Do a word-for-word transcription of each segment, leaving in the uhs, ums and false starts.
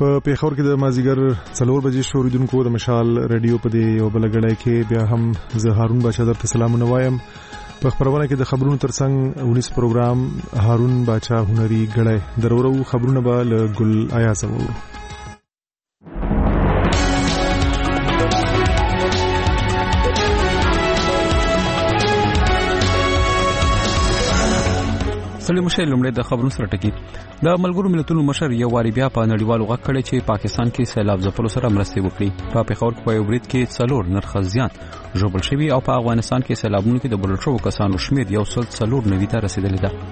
په پیښور کې د مازیګر څلور بجې شوریدونکو د مشال رادیو په دې یو بل غړای کې بیا هم زه هارون بچا درته سلامونه وایم. په خبرونه کې د خبرونو ترڅنګ اونیس پروګرام هارون بچا هنري غړای درورو خبرونه به له ګل آیا سمو. سړي مشر لومړی د خبرونو سره ټکی د ملګرو ملتونو مشر یو واری بیا په نړیوالو غږ کړی چې پاکستان کې سیلاب ځپلو سره مرستې وکړي. په پیښور کې په یو برید کې څلور نرخزیان ژوبل شوي او په افغانستان کې سیلابونو کې د بلل شوو کسانو شمیر یو سل څلور نوي ته رسیدلی ده.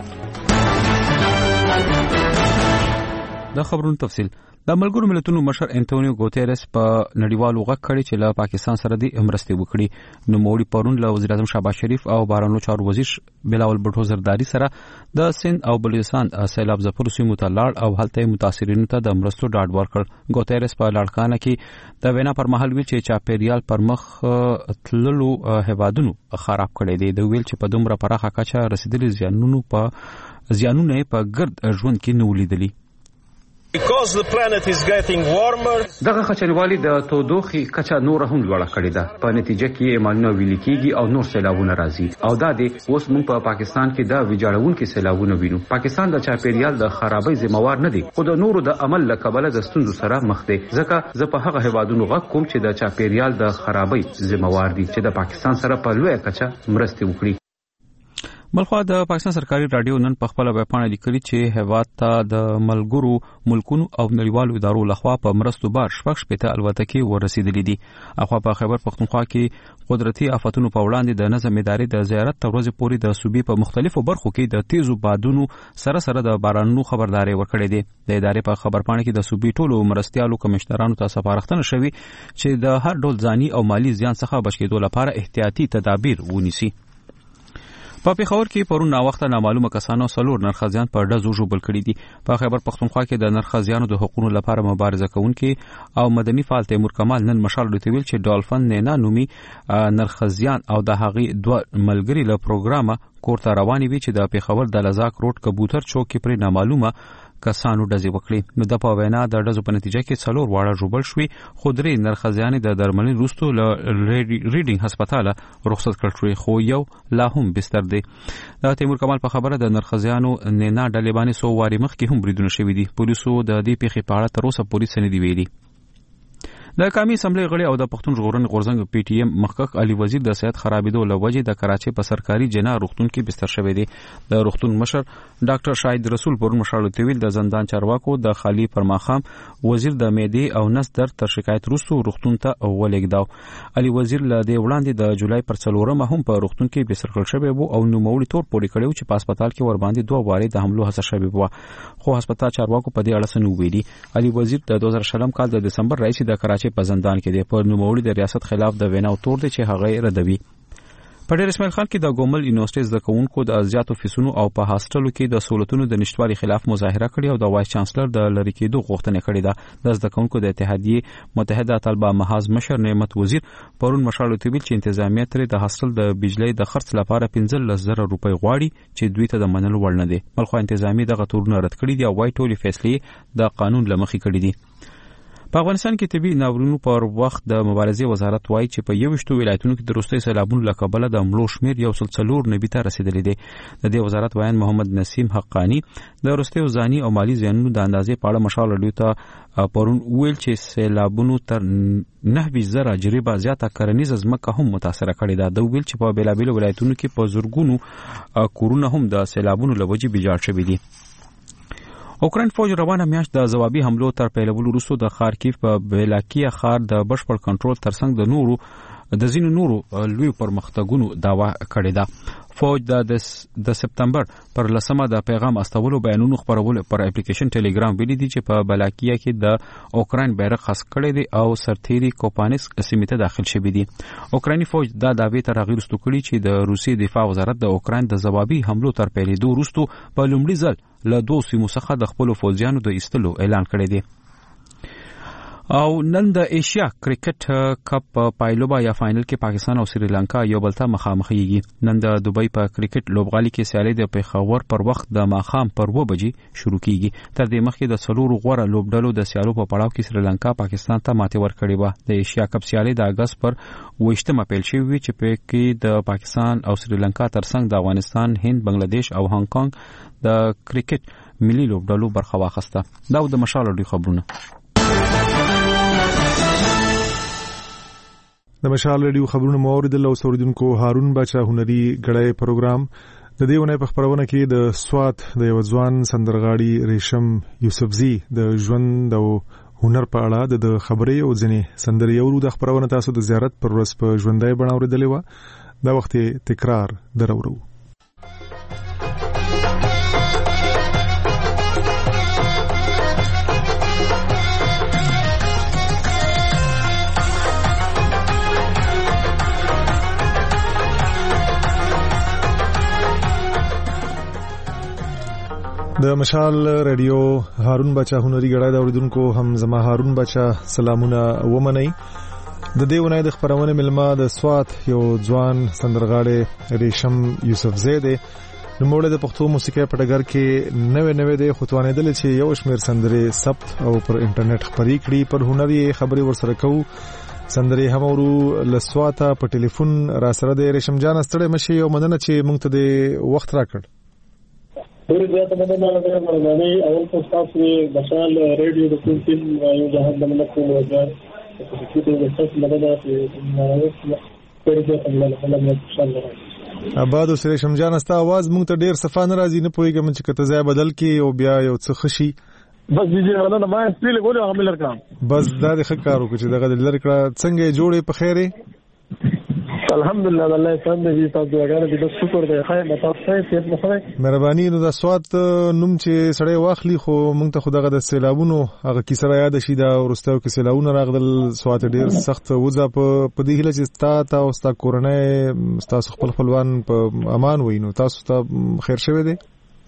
د خبرونو تفصیل د ملګرو ملتونو مشر انټونیو ګوتيرس په نړیوالو غږ کړی چې له پاکستان سره د مرستې وکړي. نو موړي پرون له وزیر اعظم شهباز شریف او بهرنیو چارو وزیر بلاول بټو زرداری سره د سند او بلوچستان سیلاب ځپلو سیمو ته لاړ او هلته متاثرینو ته د مرستو ډاډ ورکړ. ګوتيرس په لاړکانه کې د وینا پر مهال ویل چې چاپیریال پر مخ تللو هوادونو خراب کړي دي. د ویل چې په دومره پراخه کچه رسیدلي زیانونو په زیانونه په ګرد ژوند کې نه ولیدلي. Because the planet is getting warmer. دغه خچنوالي د تودوخي کچا نور هم لوړه کړې ده. په نتیجه کې مالونه ویل کېږي او نور سیلابونه راځي. او دا د اوس موږ په پاکستان کې د ویجاړونکو سیلابونه وینو. پاکستان د چاپیریال د خرابۍ ذمہوار نه دی، خو د نورو د عمل لکبله د ستونزو سره مخ دی. ځکه زه په هغه هوادونو غږ کوم چې د چاپیریال د خرابۍ ذمہوار دي چې د پاکستان سره په لویه کچه مرسته وکړي. بلخوا د پاکستان سرکاري رادیو نن په خپل ویب پاڼه لیکلي چې هیواد ته د ملګرو ملکونو او نړیوالو ادارو لخوا په مرستو بار شپږ شپېته الوتکې ورسېدلې دي. اخوا په خیبر پختونخوا کې قدرتي آفتونو په وړاندې د نظم ادارې د زیارت تر ورځې پورې د صوبې په مختلفو برخو کې د تیزو بادونو سره سره د بارانونو خبرداري ورکړې ده. د ادارې په خبر پاڼه کې د صوبې ټولو مرستيالو کمشنرانو ته سپارښتنه شوې چې د هر ډول ځاني او مالی زیان څخه بچ کېدو لپاره احتیاطي تدابیر ونیسي. په پیښور کې پرون نا وخت نامعلومه کسانو څلور نرخزیان په ډزو ژوبل کړي دي. په خیبر پختونخوا کې د نرخزیانو د حقوقو لپاره مبارزه کوونکي او مدني فعال تیمور کمال نن مشال لوتویل چې ډالفن نینا نومي نرخزیان او د هغې دوه ملګري له پروګرامه کوړه رواني وي چې د پیښور د لزاک روډ کبوتر چوک کې پر نامعلومه کسانو ډزې وکړي. نو د په وینا د ډزو په نتیجه کې څلور واړه ژوبل شوي، خو درې نرخزیانې د درملنې وروسته له ریډینګ هسپتاله رخصت کړل شوي، خو یو لا هم بستر دی. د تیمور کمال په خبره د نرخزیانو نینا ډلې باندې څو وارې مخکې هم بریدونه شوي دي. پولیسو د دې پیښې په اړه تر اوسه پولیس څه نه دي ویلي. د قومي اسمبلی غړي او د پښتون ژغورنې غورځنګ پی ټی ایم مخکښ علي وزیر د صحت خرابېدو له وجې د کراچۍ په سرکاري جنا روغتون کې بستر شوی دی. د روغتون مشر ډاکټر شاهد رسول پرون مشاله تویل د زندان چارواکو د خالی پرماخام وزیر د معدې او نس درد تر شکایت وروسته روغتون ته ولېږداو. علي وزیر له دې وړاندې د جولای پر څلورمه هم په روغتون کې بستر کړل شوی وو او نوموړي تور پورې کړی چې په هسپتال کې ور باندې دوه وارې د حملو هڅه شوې وه، خو هسپتال چارواکو په دې اړه څه نه ویلي. علي وزیر د دوه زره شلم کال د دسمبر راهیسې د کراچۍ په زندان کې دی. په نوموړي د ریاست خلاف د وینا تور دی چې هغه ردوي. په ډېر اسماعیل خان کې د ګومل یونیورسيټي زده کوونکو د ازیاتو فیسونو او په هاستلو کې د سہولتونو د نشټوالي خلاف مظاهره کړې او د وایس چانسلر د لری کېدو غوښتنه کړې ده. د زده کوونکو د اتحادیې متحده طلبه محاذ مشر نعمت وزیر پرون مشاله تویل چې انتظامیه ترې د هاستل د بجلی د خرڅ لپاره پنځلس زره روپۍ غواړي چې دوی ته د منلو وړ نه دي. بلخو انتظامیه دغه تورونه رد کړي دي او وايي ټولې فیصلې د قانون له مخې کړي دي. په افغانستان کې طبي ناورینونو پر وخت د مبارزې وزارت وایي چې په یوشتو ولایتونو کې د وروستي سیلابونو له کبله د مړو شمیر یو سل څلور نوي ته رسیدلی دی. د دې وزارت وایي محمد نسیم حقانی د وروستي ځاني او مالی زیانونو د اندازې په اړه مشال رادیو ته پرون ویل چې سیلابونو تر نهه زره جریبه زیاته کرنیزه ځمکه هم متاثره کړې ده. د ویل چې په بیلابیلو ولایتونو کې په زرګونو کورونه هم د سیلابونو له وجې ویجاړ شوي دي. اوکراین فوج روانه میاشت د ځوابي حملو تر پیلولو وروسته د خارکیف په بیلاکیه ښار د بشپړ کنټرول ترڅنګ د نورو د ځینو نورو لوی پرمختګونو دعوا کړې ده. فوج د سپتمبر پر لسمه د پیغام استولو بیانونو خبرولو پر اپلیکیشن ټیلیګرام ویلي دي چې په بلاکیه کې د اوکراین بیرغ خاص کړی دی او سرتیری کوپانسک سیمې ته داخل شوی دی. اوکرایني فوج دا دعوی تر هغې وروسته کړي چې د روسیې دفاع وزارت د اوکراین د ځوابي حملو تر پیلېدو وروسته په لومړي ځل له دوو سیمو څخه د خپلو فوجیانو د ایستلو اعلان کړی دی. او نن د ایشیا کرکټ کپ پایلوبا یا فائنل کې پاکستان او سریلانکا یو بل ته مخامخېږي. نن د دوبۍ په کرکټ لوبغالي کې سیالي د پیښور پر وخت د ماخام پر و بجې شروع کیږي. تر دې مخکې د څلورو غوړه لوبډلو د سیالو په پړاو کې سریلانکا پاکستان ته ماتې ورکړې و. د ایشیا کپ سیالي د اگست پر وشتمه پیل شوې چې په کې د پاکستان او سریلانکا ترڅنګ د افغانستان، هند، بنگلاديش او هانګ کانګ د کرکټ ملي لوبډلو برخه واخیسته. دا د مشال لري خبرونه. د مشال ریډیو خبرونه موریدل او سوریدونکو هارون بچا هنري غړې پروګرام د دې ونې په خبرونه کې د سوات د یو ځوان سندرغاړي ریشم یوسفزي د ژوند او هنر په اړه د خبرې او ځنې سندري ورو د خبرونه تاسو د زیارت پر ورځ په ژوندۍ بڼه اوریدلې و. دا وخت تکرار درورو. د مشال ریډیو هارون بچا هنري غړای دا اوریدونکو هم زما هارون بچا سلامونه ومنئ. د دې ونې د خبرونه ملما د سوات یو ځوان سندرغاړي ریشم یوسفزی دی. نو موږ د پښتو موسیقي په ډګر کې نوې نوې د خوتوانې دل چې یو شمیر سندرې ثبت او پر انټرنیټ خبرې کړي. پر هنري خبرې ورسره کوو. سندرې هم ورو لسواته په ټلیفون را سره د ریشم جان ستړي مشي او مننه چې موږ ته د وخت راکړ. ډېر زیات مننه لرم باندې اول په تاسو مشال ریډیو د کوم یو جهان د ملک کوم وجه چې د تاسو مدد ته ډېر زیات مننه انشاءالله. آباد سره شمجان استا आवाज مونږ ته ډېر صفان راځي نه پويګم چې کته ځای بدل کې او بیا یو څه خشي بس دې ولنه ما سپیل غوړو هغه ملر کړم بس دا د خکارو چې دغه لر کړه څنګه جوړې په خیره. الحمدلله الله څنګه دې تاسو وګورئ د شکر دې خیر متاسف سي په مهرباني. نو د سوات نوم چې سړی واخلي خو مونږ ته خدغه د سیلابونو هغه کیسه را یاد شي دا ورستو کې سیلابونه راغدل سوات ډیر سخت وځه په دې هله چې تا تا او ستا کورنۍ تاسو خپل خپلوان په امان وینو تاسو ته خیر شوه دی.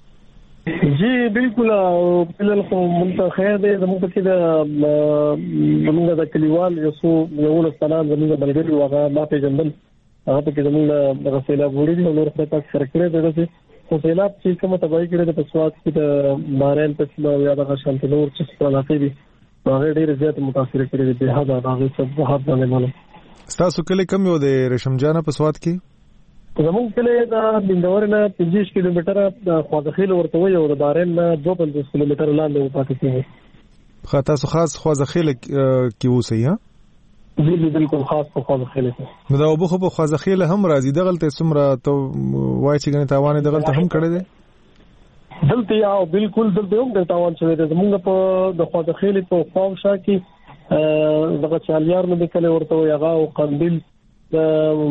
جی بالکل بلل خو مونږ خیر دی زموږ کې د زموږ د کلیوال یو څو یو له سلام زموږ بلګری واغه ما په جنبل هغه په کې زموږ د سیلاب وړي د نور څخه تک سره کړی دی چې سیلاب چې کومه تباہي کړې د پسوات کې د باران په یا د شانت نور چې په علاقې دي هغه ډېر زیات متاثر کړي دي په هدا هغه څه په حد باندې مونږ تاسو کله کم یو د ریشم جان په سوات کې زموږ کله دا بندور نه پنځه کیلومتره د خوازخیل ورته وي او د باران نه دوه پنځه کیلومتره لاندې پاتې کیږي. خا تاسو خاص خوازخیل کې وسی ها دې بالکل خاص په خوازخیل کې نو دا وبخو په خوازخیل هم راځي دغلته سمره ته وای چې غني تاوان دغلته هم کړی دی دلته یا بالکل دلته هم د تاوان شوی دی زموږ په د خوازخیل په خواو شا کې دغه چالیار نه کله ورته وي هغه او قندیل د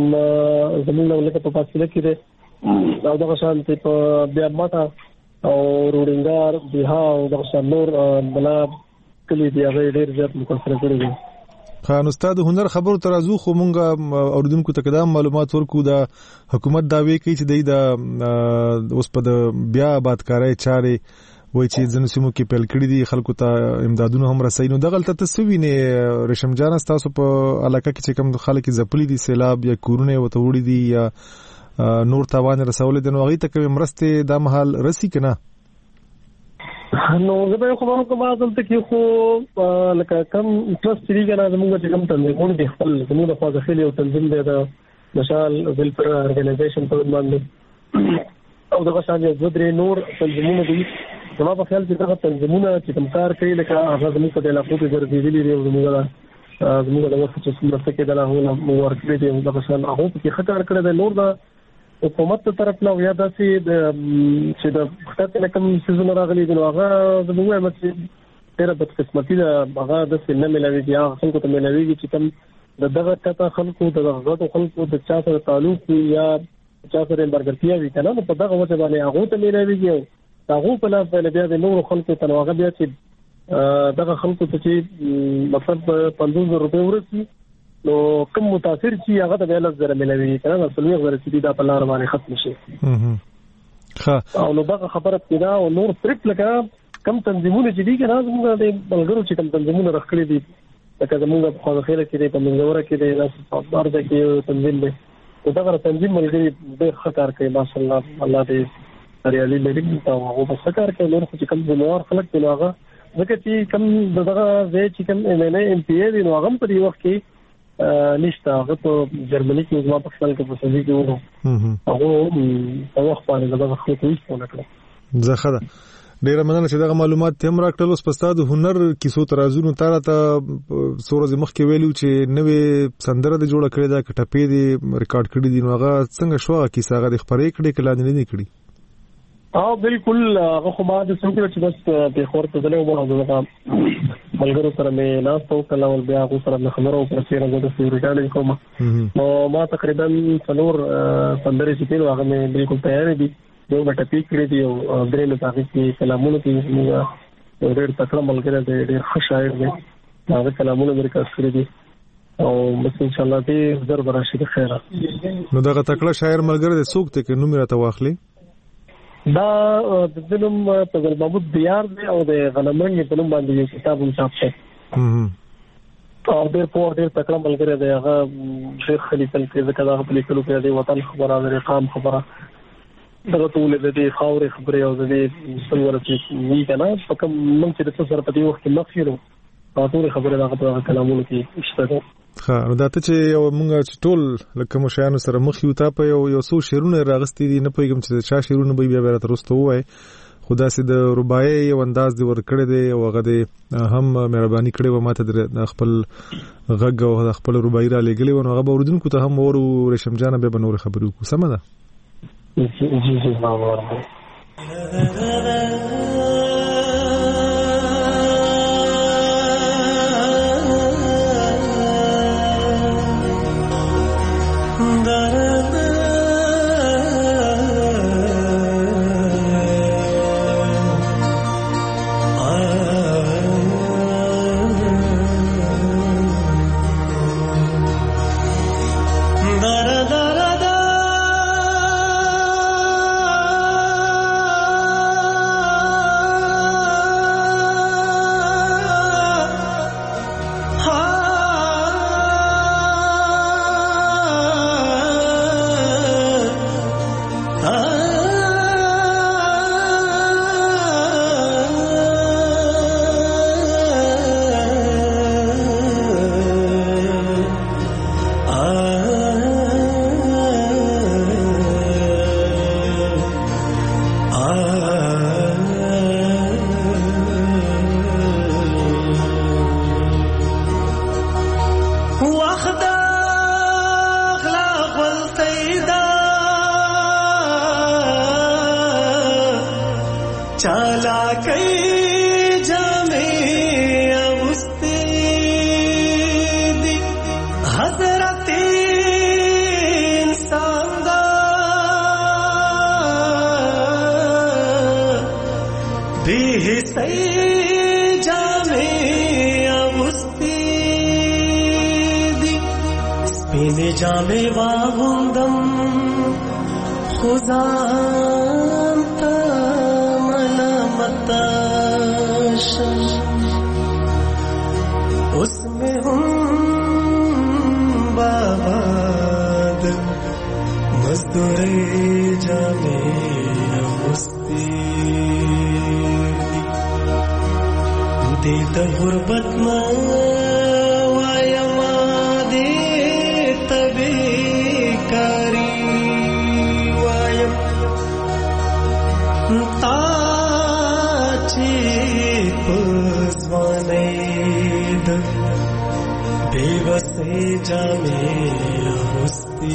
زموږ ولکه په فاصله کې دی او دغه شان په بیا ماته او روډنګار بها او دغه شان نور بلا کلی دی هغه ډیر زیات متاثر کړی دی. خان استاد هنر خبرو ترازو خو مونږه اوردونکو ته قدم معلومات ورکو د حکومت داوی کوي چې د اوس په بیا آبادکاري چارې وای چې ځنه سیمو کې پیل کړی دي خلکو ته امدادونه هم رسېږي. نو دغلته تاسو ریشم جان تاسو په علاقه کې چې کوم خلک زپلي دي سیلاب یا کورونه وته وړي دي یا نور تاوان رسول دي نو هغه ته کوم مرسته د محل رسی کنه نو زه به خو ما کومه دلته کې خو لکه کم ټرست دی کنه زموږ چې کوم تنظیمونه دي خپل زموږ د فاضل یو تنظیم دی د مشال ویلفیر ارګنایزیشن په باندې او دغه شان یو درې نور تنظیمونه دي زما په خیال کې دغه تنظیمونه چې کوم کار کوي لکه هغه زموږ په علاقو کې ګرځېدلي دي او زموږ زموږ د وخت چې څومره څه کې دغه ورکړي دي دغه شان هغه کې خطر کړی دی نور د حکومت ته طرف نه یا داسې د چې د خاطر کوم سيزونه راغلي دي هغه زموږ هم چې ډېر بد قسمتي ده هغه د سینه ملوي هغه خلکو ته ملوي چې کوم د دغه کته خلکو د غوړو خلکو د چا سره تعلق یا چا سره برګرتیا وي کنه په دغه وجه باندې هغه ته ملوي او هغه په لاس باندې بیا د نور خلکو ته هغه بیا چې دغه خلکو ته چې مطلب پنځوس زره روپۍ ورسي نو کوم متاثر چې هغه ته بل زره ملوي کنه اصلي غوړ چې دا په لار باندې ختم شي. ښه او نو دا خبره پیدا او نور صرف لکه کم تنظیمونه چې دي کنه زموږ د بلګرو چې کم تنظیمونه راخړي دي لکه زمونږ په خوا خیره کې دی په منځوره کې دی داسې په ارده کې یو تنظیم دی نو دغه تنظیم ملګري ډېر ښه کار کوي ماشاءالله الله دې بریالي لري او هغه په ښه کار کوي نور خو چې کوم ذمهوار خلک دي نو هغه ځکه چې کوم دغه ځای چې کوم ایم ایل اے ایم پی اے دی نو هغه هم په دې وخت کې نشته هغه په جرمني کې زما په خپل کې په سوي کې وو هغه په وخت باندې دغه خلک هیڅ نه کړل زه خدا ډیره مننه چې دغه معلومات تم راکړل اوس پستاد هنر کیسو ترازونو تاره ته سورز مخ کې ویلو چې نوې سندره د جوړه کړې ده کټپې دی ریکارډ کړې دي نو هغه څنګه شو کیسه هغه د خبرې کړې کله نه نه کړې او بالکل هغه خو ما د څوکړه چې بس په خور ته دلې ومه دغه ملګرو سره مې ناس په کله ول بیا هغه سره خبرو پر سیره د ریکارډینګ کوم نو ما تقریبا څلور پندرې چې هغه مې بالکل تیار دي یو غټه پیک کړی دی او درې له تاسو کې کلامونه کې موږ ډېر تکړه ملګری دی ډېر ښه شاعر دی هغه کلامونه ورکړ کړی دي او بس ان شاء الله دې زر براشي د خیره نو دغه تکړه شاعر ملګری دی څوک ته کې نوم راته واخلي دا د دلم په محمود دیار دی او د غنمرنګ په نوم باندې یو کتاب هم چاپ شوی او ډېر په ډېر تکړه ملګری دی هغه شیخ خلیفه کې ځکه دا په لیکلو کې دی وطن خبره د قام خبره دغه ټول د دې خاورې خبرې او د دې څنګه چې وی کنه په کوم موږ چې د سره په دې وخت کې مخکې او ټول خبره دغه په کلامونو کې شته ها نو دا ته چې موږ ټول لکه مشایانو سره مخ یو تا په یو یو څو شعرونه راغستې دي نه پوهیږم چې چا شعرونه به بیا بیرته رسته وای خدا سي د رباعي یو انداز دی ور کړی دی او هغه دی هم مهرباني کړې و ماته د خپل غږ او د خپل رباعي را لګلې و نو هغه اوردونکو ته هم ورو رشم جان به بنور خبرو کو سم ده جی جی جی ماما जामे वाहुंदम खुजांता मलमताश उसमें हम बाबाद मजदूरे जामे मुस्ती दे गुरबत में बेवसे जामे मुस्ती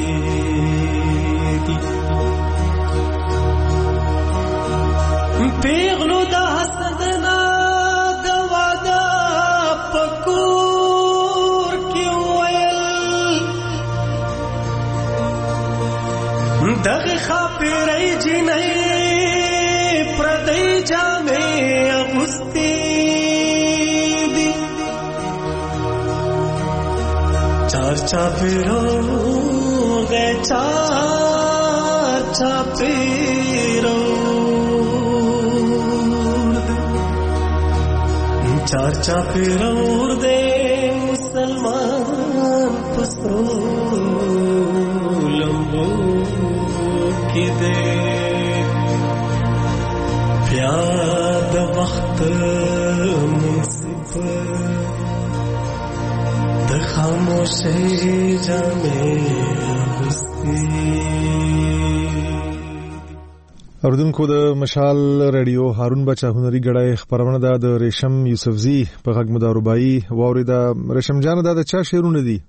पेगलो दा हसदना दवादा पकूर क्यों दग खापिरई जिनई प्रदई जामे मुस्ती चार चापेरो गे चार चापेरो चार चापेरो दे लम्बों की दे प्याद वक्त द खामोशी जामे اوردونکو د مشال رادیو هارون بچا هنري غړای خبرونه د ریشم یوسفزی په غږ مداروبای ووري د ریشم جان د چا شعرونه دي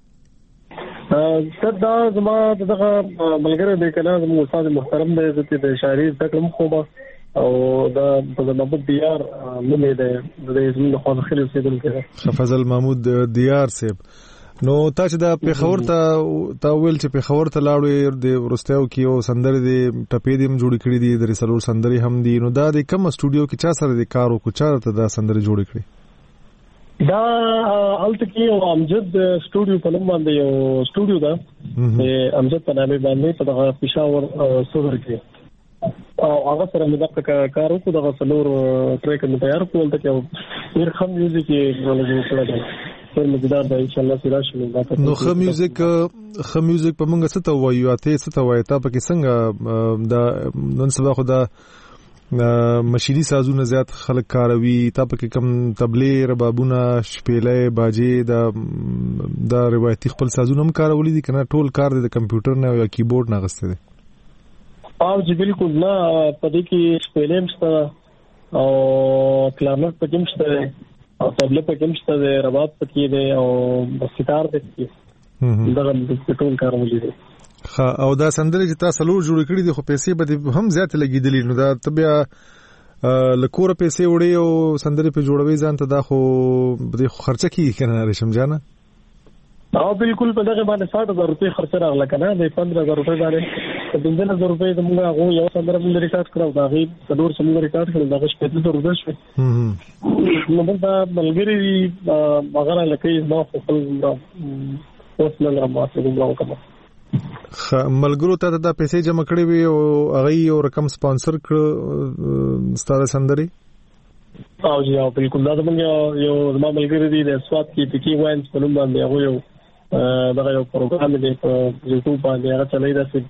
صدا زما دغه ملګری د کلام استاد محترم د عزت د شاعري تکلم خوبه او د محمود دیار نومې ده د زمين خو خلک اوسېدونکو فضل محمود دیار صاحب نو تا چې د پیښور ته تا ویل چې پیښور ته لاړې د ورستیو کې او سندره د ټپې دیم جوړ کړې دي د رسالور سندري هم دي نو دا د کوم سټوډیو کې چا سره د کار او کوچا ته د سندري جوړ کړې دا الته کې امجد سټوډیو په نوم باندې یو سټوډیو ده امجد په نامه باندې په دغه پیښور صدر کې او هغه سره موږ د کار وکړو دغه سلور ټریک مې تیار کول ته یو ډیر خام میوزیک یې جوړ کړل پر مقدار دا ان شاء الله سره شنو دا نو خو میوزیک خو میوزیک په موږ څه ته وایو اته څه ته وایي تا په کې څنګه دا نن سبا خو دا مشیدی سازونه زیات خلک کاروي تا په کې کم تبلې ربابونه شپېلې باجې دا دا روایتي خپل سازونه هم کارولې دي کنه ټول کار د کمپیوټر نه یا کیبورډ نه غسته دي او چې بالکل نه پدې کې شپېلې مشته او کلارنټ پکې مشته او تبلې پکې مشته رباب پکې دی او ستار پکې دا د ټول کارولې دي او دا سندرې چې تاسو لور جوړ کړې دي خو پیسې به هم زیات لګیدلې نو دا تبیا لکور پیسې وړي او سندرې په جوړوي ځان ته دا خو به خرچه کیږي کنه ریشم جانا او بالکل په دغه باندې ساठ هزار روپۍ خرچ راغله کنه د پندرہ هزار روپۍ باندې پندرہ هزار روپۍ د موږ هغه یو سندره موږ ریکارډ کړو دا غي څلور سمون ریکارډ کړو دا شپږ هزار روپۍ شو نو دا ملګری هغه لکه ما خپل اوس نه راځم نو کوم ملګرو ته دا پیسې جمع کړې وي او هغه یو رقم سپانسر کړ ستاره سندري او جی او بالکل دا موږ یو زما ملګری دی د سواد کې پکی واینز په نوم باندې هغه یو دا یو پروګرام دی په یوټیوب باندې هغه چلای دا چې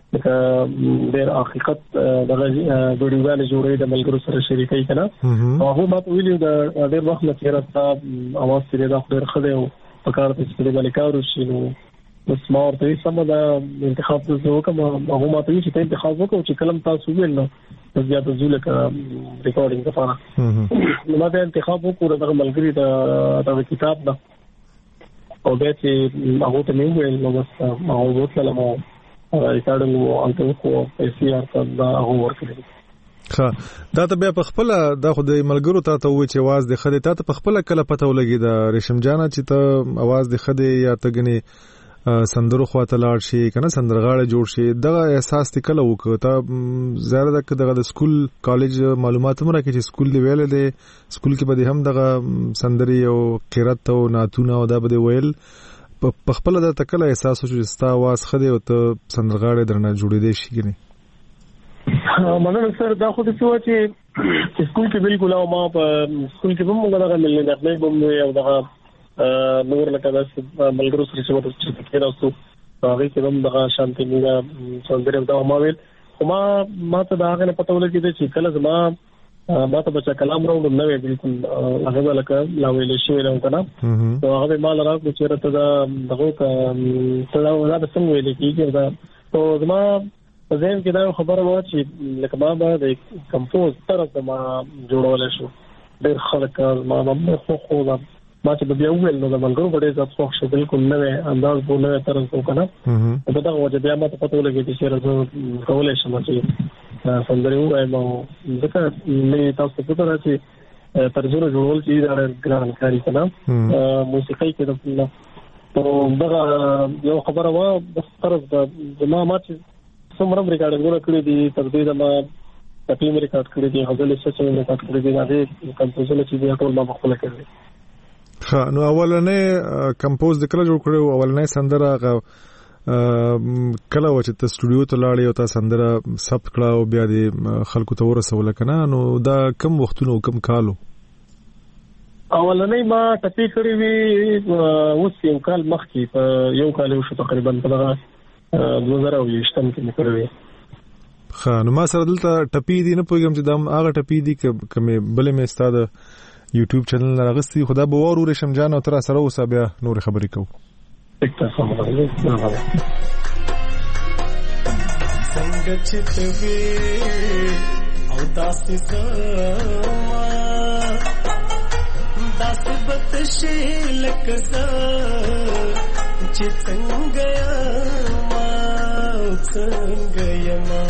ډېر حقیقت دغه ویډیوګانې جوړې د ملګرو سره شریکې کړه او هغه ماته ویلو دا ډېر وخت نه تیرته اواز لري دا ډېر خله او په کار ته چې باندې کار وشي نو نو ته سم دا انتخاب وکړو کوم هغه ماته چې انتخاب وکړو چې کلم تاسو ویل نو زیات زوله کا ریکارډینګ لپاره نو ما ته انتخاب وکړو دا ملګری دا دا کتاب دا او به چې هغه ته مې ویل نو بس هغه وکړل مو ریکارډینګ او انته خو پیسې ارته دا هغه ورکړي ها دا ته بیا په خپل دا خو د ملګرو ته ته وې چې आवाज د خدای ته په خپل کله پته ولګي دا ریشم جانا چې ته आवाज د خدای یا ته غني سندرو خواته لاړ شي کنه سندرغاړي جوړ شي دغه احساس ته کله وکړه ته زیاده دغه د سکول کالج معلومات هم راکې چې سکول دی ویل دی سکول کې به هم دغه سندري او قرات او ناتونه او دا به ویل په خپل د تکله احساس شو چې ستا आवाज خدای او ته سندرغاړي درنه جوړې دي شي کنه مننه سر دا خو د څه چې سکول کې بالکل او ما په سکول کې هم موږ دغه ملي نه بم یو دغه نور لکه دا ملګرو سره چې ورته کې راځو هغه کې هم دغه شانتي مینا څنګه دا ما ویل ما ما ته دا غنه پته ولګی چې کله زما ما ته بچا کلام راوړم نو بالکل هغه لکه لا ویل شي نو کنه نو هغه ما لراغ چې راته دا دغه ته دا ولا څنګه ویل کیږي دا نو زما زين کې دا خبره و چې لکه ما به د کمپوز طرف ما جوړول شو ډېر خلک ما ما خو خو ما چې بیا ویل نو د ملګرو په ډېر ځات خو شو بالکل نوې انداز بوله طرف وکنه په دا وجه بیا ما ته پته ولګی چې راځو کولای شم چې سندري وایم او ځکه مې تاسو ته راځي ترجمه جوړول چې دا ګران کاری کنه موسیقي کې د دا یو خبره و د طرف د ما ما چې څومره ریکارډینګونه کړې دي تر دې دا ما تپیم ریکارډ کړې دي غزل څه څه ریکارډ کړې دي دا کمپوزونه چې دی ټول ما خپل کړې ها نو اولنې کمپوز د کله جوړ کړو اولنې سندره کله و چې ته سټوډیو ته لاړې او ته سندره ثبت کړه او بیا د خلکو ته ورسول کنه نو دا کم وختونو کم کالو اولنې ما ټپي کړې وي اوس یو کال مخکې په یو کال شو تقریبا په دغه دوه زره اوویشتم کې مې کړې وي. ښه نو ما سره دلته ټپي دي نه پوهېږم چې دا هغه ټپي دي که مې بلې مې ستا د یوټیوب چینل نه راغستې خو دا به واورو ریشم جان او ته را سره اوسه بیا نورې خبرې کوو. څنګه چې ته وې او داسې زما داسې به تشې لکه زه چې څنګه یما او څنګه یما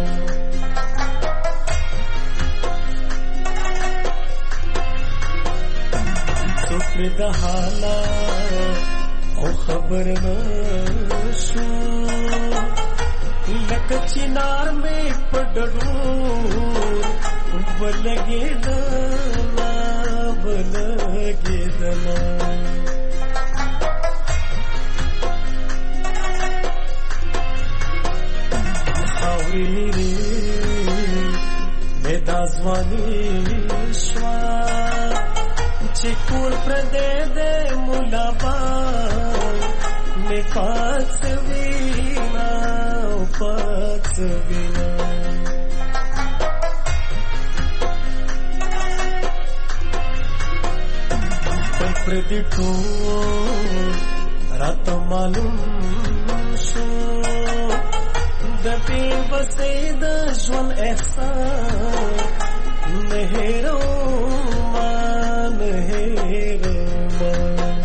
څوک مې د حالات او خبر نشو لکه چنار مې په ډډو ولګېدله ولګېدله خاورې مې دا ځواني شوه چې کور پردی دی ملا بان مې پاڅوینا او پاڅوینا پر پردی ټول راته معلوم شو د بې وسۍ د ژوند احسان نه هېرومه نه هېرومه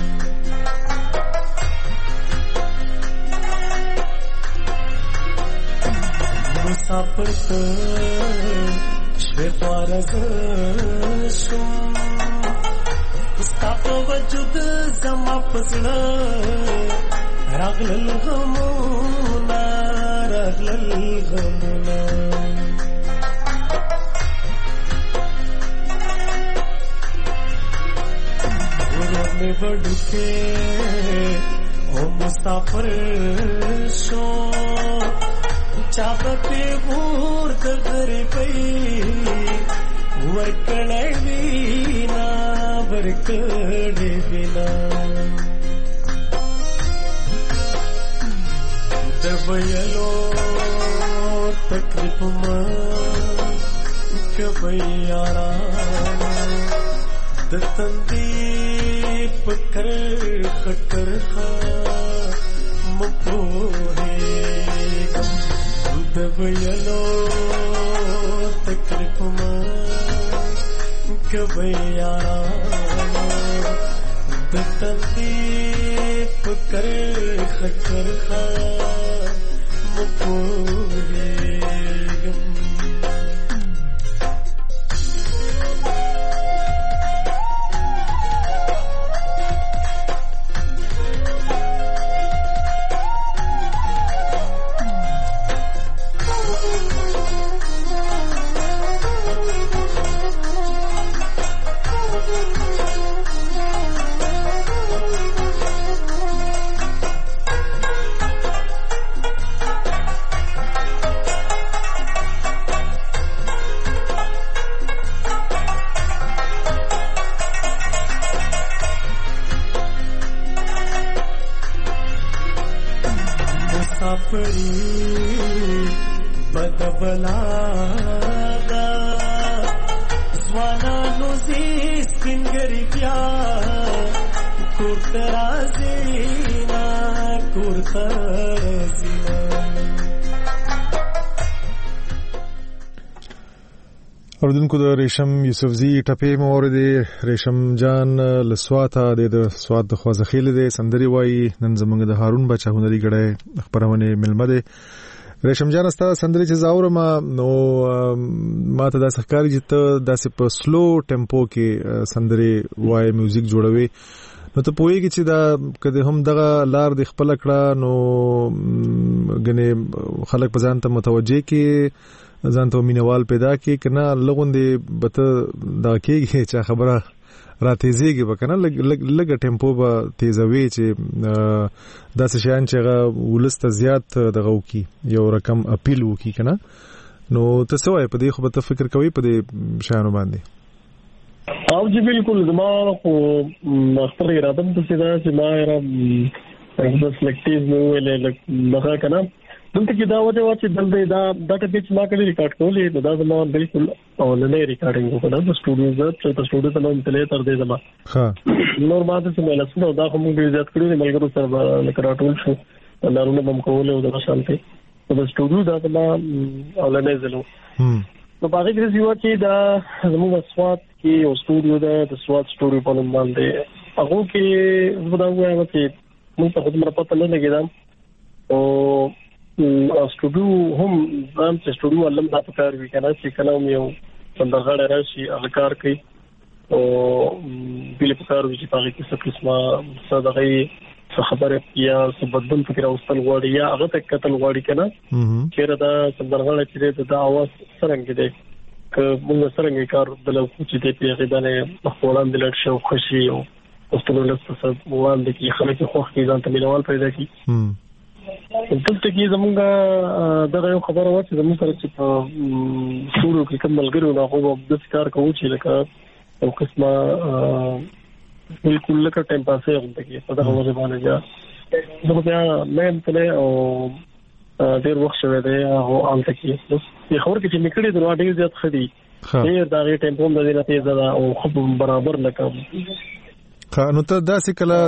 مسافر ته شوې خواره زه شوم ستا په وجود زما په زړه راغلل غمونه راغلل غمونه ورور مې وډوکې او مسافر شو چا په ور د غریبۍ ورکړې وینا ورکړې وینا د ویلو تکلیف ما کبي یارا د تندې پکر خټر خا مپوهه د ویلو تکلیف ما کبي یارا د تندې پکر خټر خا مپوهه اوردونکو د ریشم یوسفزی ټپې مورد ریشم جان لسواته د سواد د خوازخیل د سندري وای نن زمونږ د هارون بچا هنري ګړې خبرونه ملمه ده ریشم جان استا سندري چې زاوره ما نو ما ته د سرکاري چې ته داسې په سلو ټیمپو کې سندري وای میوزیک جوړوي نو ته پوهیږي چې دا کله هم دغه لار د خپل کړه نو غني خلک په ځان ته متوجه کې ځان ته مینوال پیدا کې کنه لغوندې بته دا کېږي چې خبره را تیزیږي وکنه لګ لګ ټیمپو به تیزوي چې داسې شیان چې هغه ولسته زیات دغه وکي یو رقم اپیل وکي کنه نو ته څه وای په دې خو به ته فکر کوي په دې شیانو باندې او جی بالکل زما خو خپل اراده ته دا چې ما را بس لکټیز نو ولې لکه کنه دلته کې دا وځي چې دلته دا دا ټکی چې ما کړی ریکارډ کولې دا زما بالکل اولنې ریکارډینګ وکړه د سټوډیو زه چې په سټوډیو ته نوم تلې تر دې زما ها نور ماته چې مې لاسونه دا کوم ډیر زیات کړی ملګرو سره لکه راټول شو لارونه بم کولې او د شانتي په سټوډیو دا زما اولنې زلو نو باغې کې یو چې دا زموږ سواد کې او سټوډیو دا د سواد سټوډیو په نوم باندې هغه کې زه دا وایم چې موږ په خپل پته نه لګیدم او سټوډیو هم ځان چې سټوډیو علم دا پکار وی کنه چې کلام یو څنګه راشي هغه کار کوي او بل پکار وی چې هغه کې څه قسمه صدقې خبره یا سبدل فکر اوستل غواړي یا هغه ته قتل غواړي کنه چیرې دا څنګه چې دا اواز څنګه دی که موږ څنګه کار بلو چې دې په غیبه نه خپلان دلته شو خوشي او اوستلو لسته وړاندې کې خلک خوښ کې ځان ته ملوال پیدا کی دلته کې زمونږه دغه یو خبره و چې زموږ سره چې په شروع کې کوم ملګرو نه هغه د کار کوي چې لکه یو قسمه بالکل لکه ټایم پاسې غونډه کې په دغه وجه باندې دا زه بیا مې تل او ډېر وخت شوی دی او انت کې بس په خبر کې چې نکړې درو ډېر زیات خدي ډېر دا غي ټایم په دې نه تیز دا او خو برابر لکه نو ته داسې کله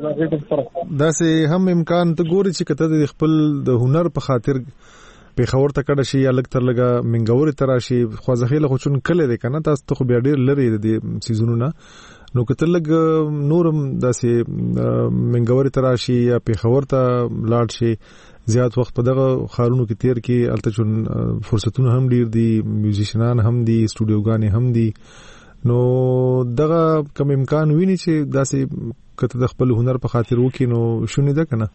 داسې هم امکان ته ګوري چې کته د خپل د هنر په خاطر په خبر ته کډه شي یا لک تر لګه منګوري تراشي خو ځخیله خو چون کله ده کنه تاسو ته خو بیا ډیر لري د سيزونو نه نو کته لګ نورم داسې منګوري تراشي یا په خبر ته لاړ شي زیات وخت په دغه خارونو کې تیر کې الته چون فرصتونه هم ډیر دي میوزیشنان هم دي سټوډیوګانې هم دي نو دغه کوم امکان ویني چې داسې کته د خپل هنر په خاطر وکي نو شونې ده کنه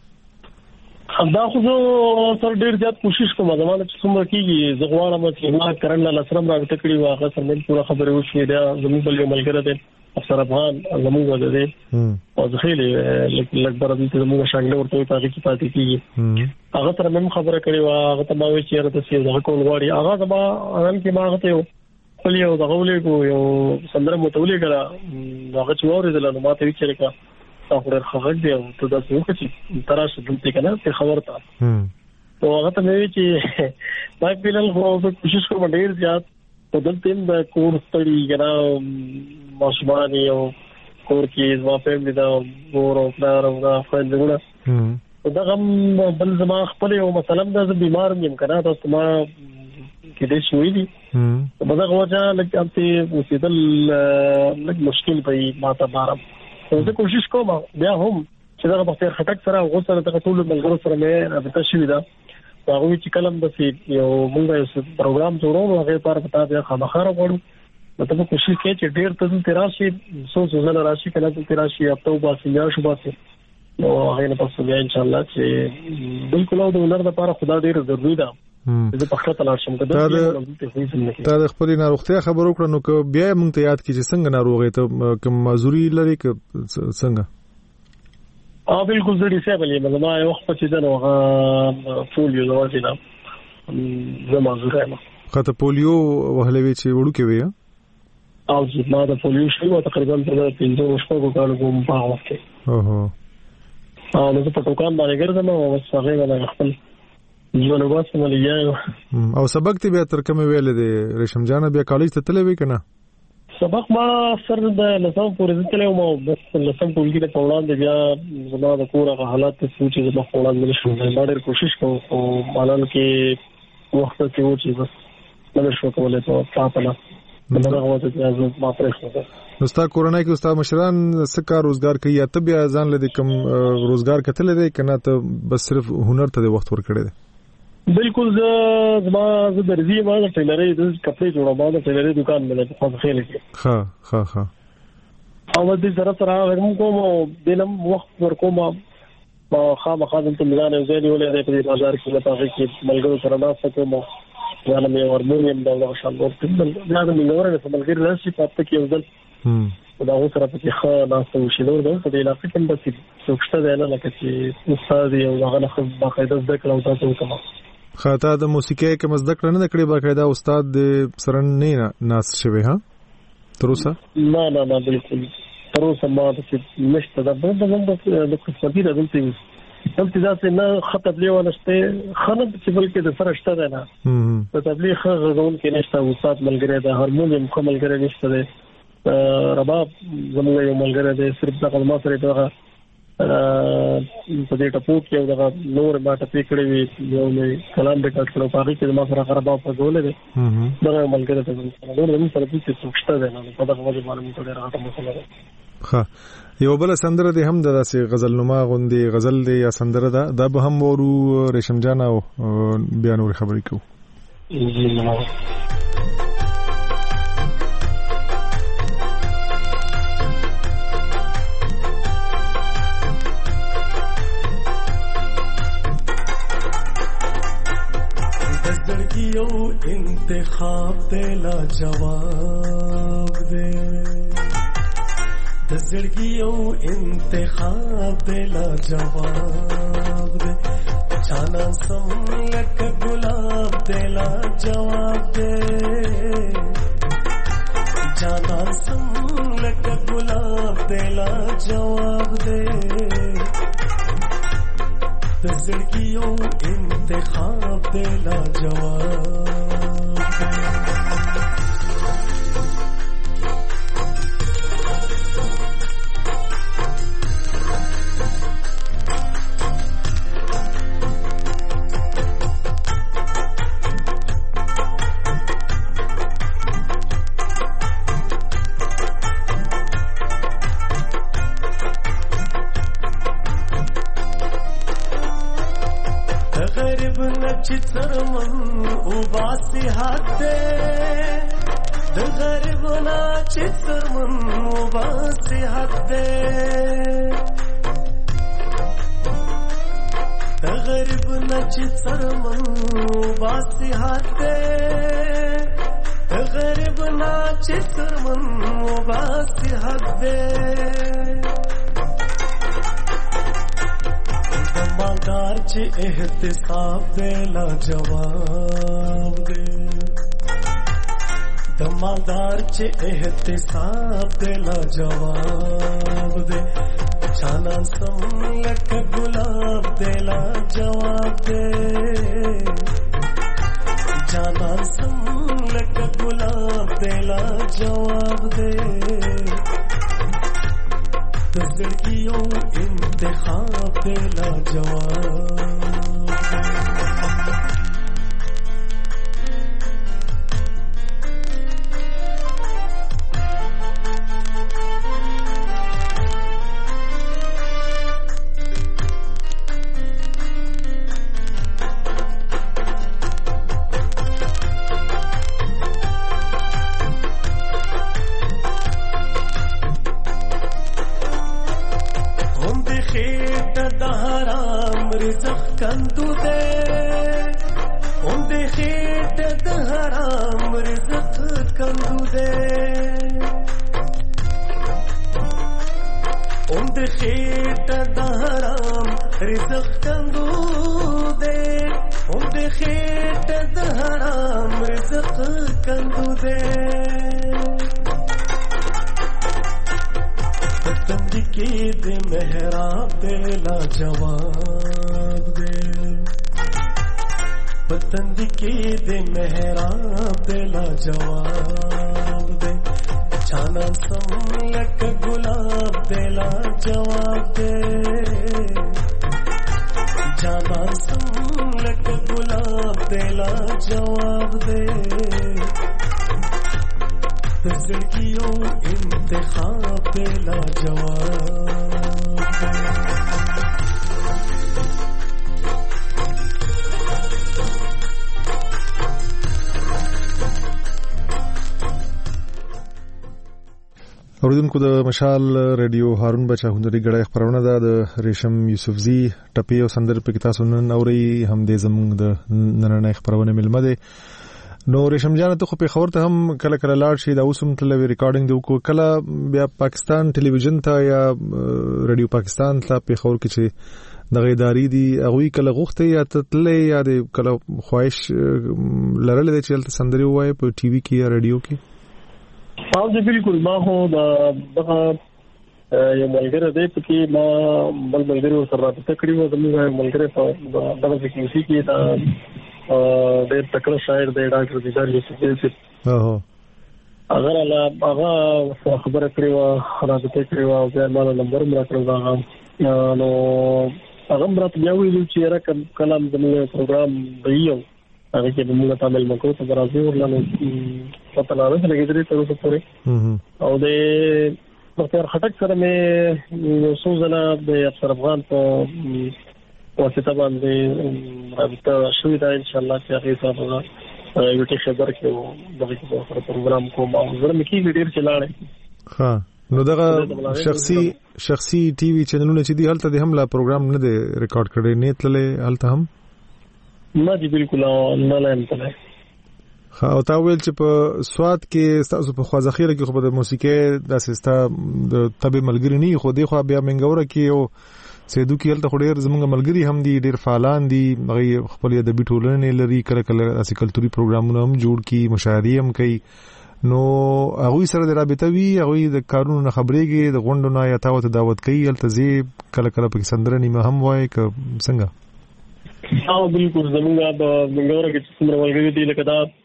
دا خو سر ډیر زیات کوشش کوم زموږ چې څومره کیږي زغواړم چې ما کرن له سره راغته کړی واغه سره مې پوره خبره وشي دا زموږ بل یو ملګری دی افسر افغان زموږ وځه دی او ځخیله لږ برابر ته زموږ شانګله ورته پاتې کی پاتې کیږي هغه سره مې خبره کړی واغه ته ما وی چې راته سي زه کول غواړي هغه زما ان کې ما غته خپل یو دغه ولې یو سندره متولې کړه هغه چې وریدل نو ماته وی چې کا تاسو خبر دی او ته دا څه وکړي تراشه دلته کنه په خبر تا او هغه ته مې چې ما پیلل خو کوشش کوم ډیر زیات په دلته د کور ستړي کنه ماشومان یو کور کې زما په دې دا ور او پلار او دا فایلونه دا هم بل زما خپل یو مثلا د بیمار یم کنه تاسو ما کې دې شوې دي په دا وجه لکه انته وسیدل لږ مشکل په ما ته بارم زه کوشش کوم بیا هم چې دا په خیر خټک سره غوسه ته ټول ملګرو سره مې رابطه شوې ده هغه چې کلم د یو موږ یو پروګرام جوړو هغه پر پتا بیا خامخاره وړو مطلب کوشش کوي چې ډیر ته تراشي سو سوزل راشي کله ته تراشي اپ ته باسي یا شو باسي نو هغه نه پس بیا ان شاء الله چې بالکل او د ولر لپاره خدا ډیر ضروری ده زه په خپل تلاش شم کده دا د خپل ناروغتیا خبرو کړو نو بیا موږ ته یاد کیږي څنګه ناروغه ته کوم معذوري لري ک څنګه اه بالکل زه ډیسابل یم ما یو وخت چې دا نو پولیو راځي نه زه معذور یم کته پولیو وهلوي چې وړو کې وي او چې ما د پولیو شو تقریبا په پنځه شپږ کالو کوم په وخت کې اوه اه نو په ټوکان باندې ګرځم او هغه باندې خپل ژوند واسه ملي او سبق ته بیا تر کومه ویل دي ریشم جان بیا کالج ته تللی وی کنه سبق ما سر د لسم پورې تللی او بس لسم ټولګي ته وړاندې بیا زما د کورغه حالات ته سوچ چې زما وړاندې مل شو ما ډېر کوشش کوم او مالن کې وخت کې و چې بس نو شو کولای ته تاسو نه دغه وخت کې از ما پرې شو نو ستا کورونه کې استاد مشران سکه روزګار کوي یا ته بیا ځان لدی کوم روزګار کتل دی کنه ته بس صرف هنر ته وخت ورکړی دی بالکل زه زما زه درځي ما د ټیلرۍ د کپڑے جوړوم ما د ټیلرۍ دکان مې په خپل خیل کې ها ها ها او د دې سره سره هم کوم دلم وخت ورکوم ما خامخا د میدان یو ځای ولې د بازار کې لپاره کې ملګرو سره ناسته کوم ځان مې ورمونیم دا شان ورته دا د ملګرو سره ملګری راشي پاتې کې یو ځل هم دا اوس را پکې ښه ناسته وشي نو دا په دې علاقې کې بس څوکشته دی نه لکه چې استاد یو هغه نه خو باقاعده زده کړو تاسو کوم خاطا د موسیقۍ کې مزدک نه کړی باقاعده استاد د سرن نه ناس شوی ها تر اوسه؟ نه نه نه بالکل تر اوسه ما د نشته د د د خصوصي د دلته دلته ځکه نه خط تبلیغ ونشته خنه چې بلکې د فرشته ده نه په تبلیغ غوون کې نشته وسات ملګری د هارمونیم کومل ګره نشته ده رباب زموږ یو ملګری دی صرف د ما سره دغه په دې ټاپو کې دغه نور ما ټپې کړې وي یو نه کلام به کړو په هغه کې ما سره رباب په ګولې دی دغه ملګری ته نور هم سره چې څوکشته ده نه په دغه وجه باندې ټول راته مسله ده. ښه یو بل سندره دی هم د داسې غزل نما غوندي غزل دی یا سندره ده دا به هم ورو ریشم جان او بیا نور خبرې کوو. یو انتخاب دے لا جواب دے د زړګي یو انتخاب دے لا جواب دے چانا سم لک گلاب دے لا جواب دے جانا سم لک گلاب دے لا جواب دے د زړګي یو انتخاب دے لا جواب چترمن او باسی حد دے د غریبنا چترمن او باسی حد دے د غریبنا چترمن او باسی حد دے د غریبنا چترمن او باسی حد دے مالدار چی احتساب دے لا جواب دے د مالدار چی احتساب دے لا جواب دے چانا سم لک گلاب دے لا جواب دے جانا سم لک گلاب دے لا جواب دے زړګیو انتخاب دے لا جواب کندو دے اون دے خیٹ د حرام رزق کندو دے اون دے خیٹ د حرام رزق کندو دے اون دے خیٹ د حرام رزق کندو دے پتندگی دے محراب دے لا جواب دے پتندگی دے محراب دے لا جواب دے چانا سم لک گلاب دے لا جواب دے جانا سم لک گلاب دے لا جواب دے زړګیو انتخاب دے لا جواب دے اوریدونکو د مشال ریډیو هارون بچا هنري غړای خبرونه ده د ریشم یوسفزی ټپی او سندر په کتاب سنن اوري هم د زمونږ د نننۍ خبرونه ملمه ده. نو ریشم جان ته خو په خبر ته هم کله کله لاړ شي دا اوسم تلوي ریکارډینګ دی کو کله بیا پاکستان ټلویزیون ته یا رادیو پاکستان ته په خبر کې چې د غیداری دی هغه کله غوښته یا تللې یا د کله خواهش لرل د چلته سندري وای په ټي وي کې یا رادیو کې او دې بالکل ما هو دغه یو ملګری دی چې ما بل ملګری سره راځي کړی و زموږ ملګری په دغه فکرسي کې دا ډېر تکړه شاعر دی ډاکټر دیدار یوسف دی اوه اگر الله هغه خبره کړی و راځي کړی و بیا ما نمبر مې راکړل دا نو هغه راته بیا ویل چې را کلام زموږ پروګرام دی هغه چې موږ ته مل مکو ته راځي ورلانه پته نه لګیږي چې تر اوسه پورې او د ډاکټر خټک سره مې څو ځله د افسر افغان په واسطه باندې رابطه شوې ده ان شاء الله چې هغه سره یو ټی خبر کې دغه په پروګرام کوم او زه مې کې ډیر چلاړې ها نو دغه شخصي شخصي ټي وي چینلونه چې دی هلته د حمله پروګرام نه دی ریکارډ کړي نه تللې هلته هم نه دی بالکل نه لایم تللی او تا ویل چې په سواد کې تاسو په خوازخیره کې خو د موسیقي د سیستا د تبه ملګری نه خو دی خو بیا منګوره کې او سیدو کې هلته خو ډیر زمونږ ملګری هم دي ډیر فعالان دي هغه خپل د بیټولنې لري کله کله اسی کلتوري پروګرامونه هم جوړ کی مشاعرې هم کوي نو هغه سره د رابطه وی هغه د کارونو خبرېږي د غونډو نه یا تاوت دعوت کوي هلته زی کله کله په سندره نیمه هم وای ک څنګه او بالکل زمونږ د منګوره کې څومره ملګری دي لکه دا